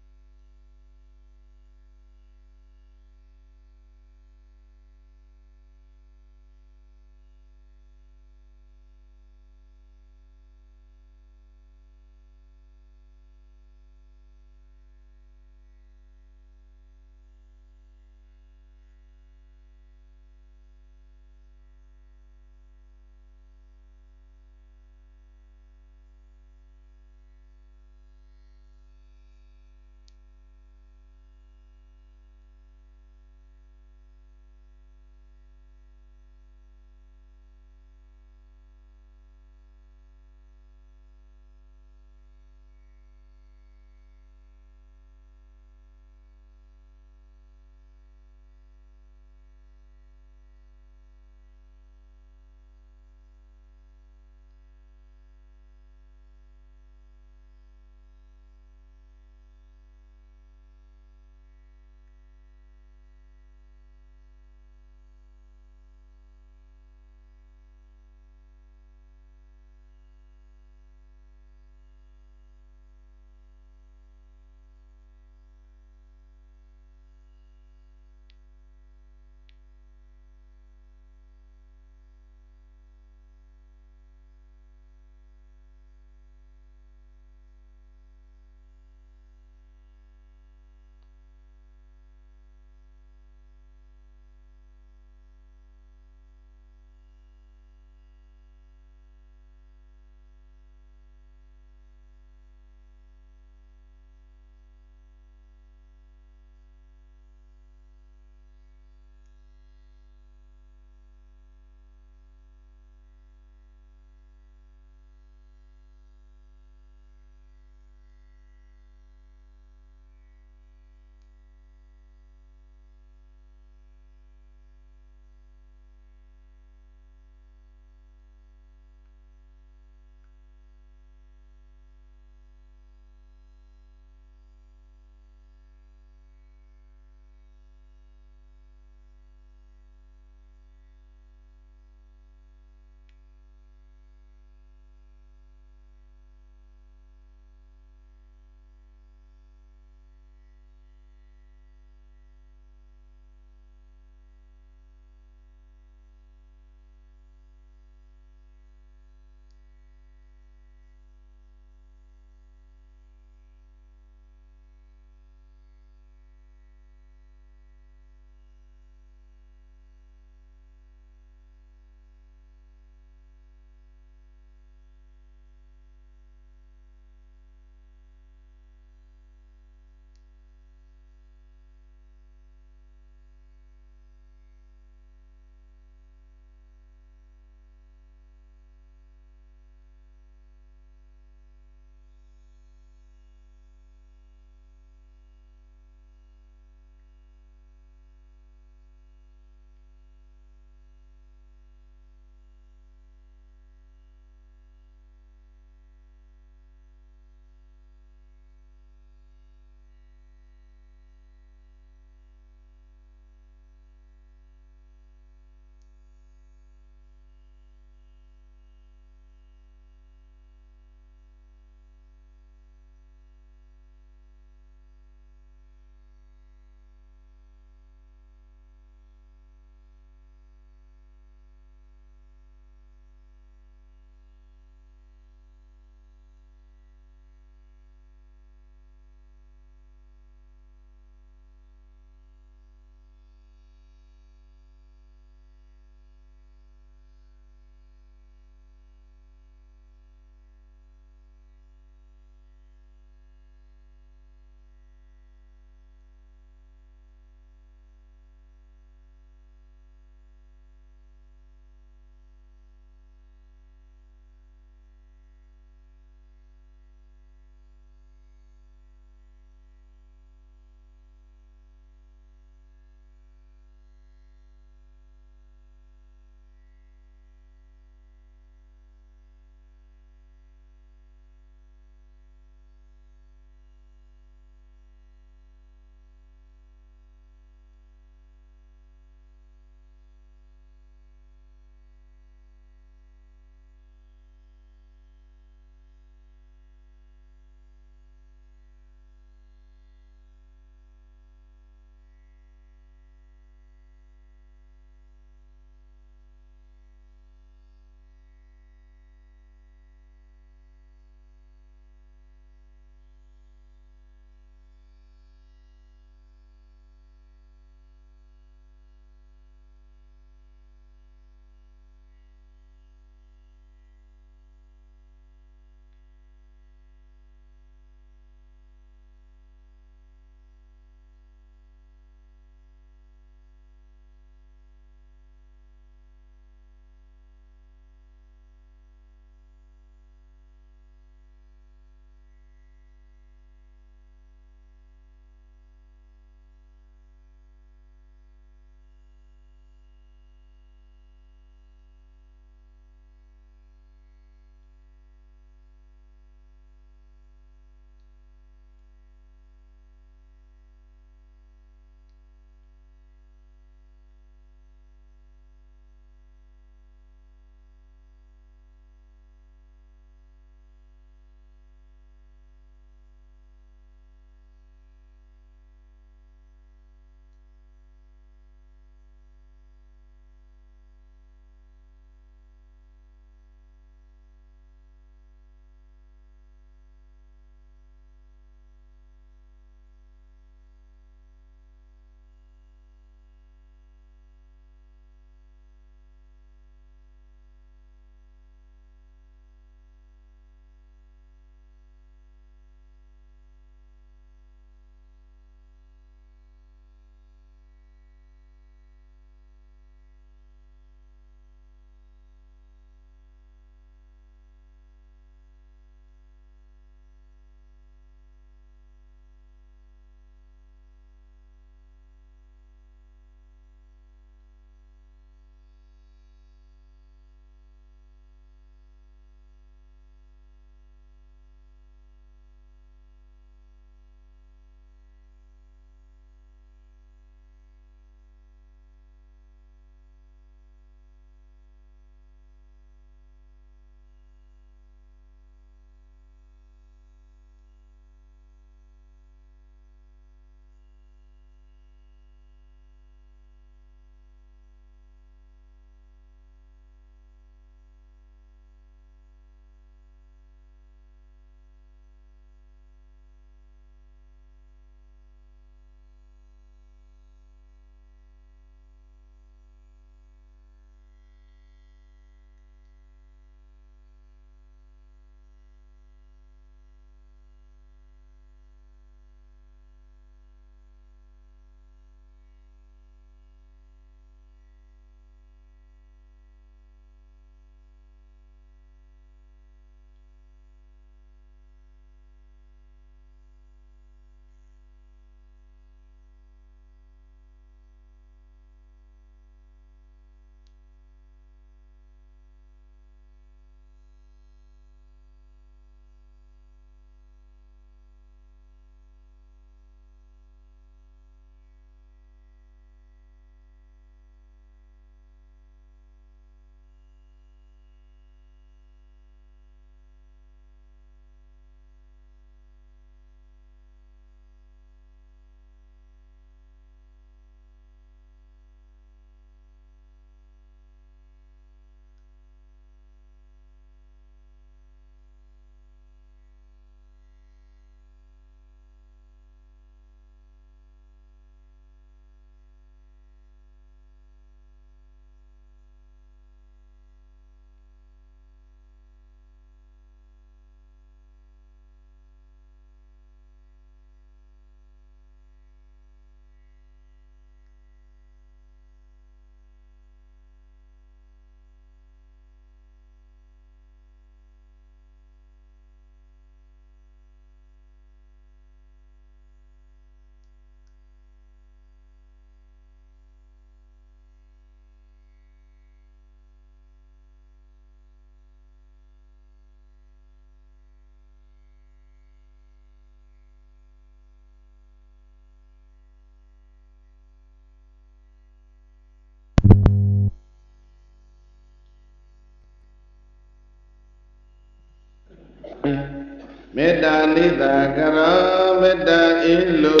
မေတ္တာနိတ္တာကရောမေတ္တာဣလု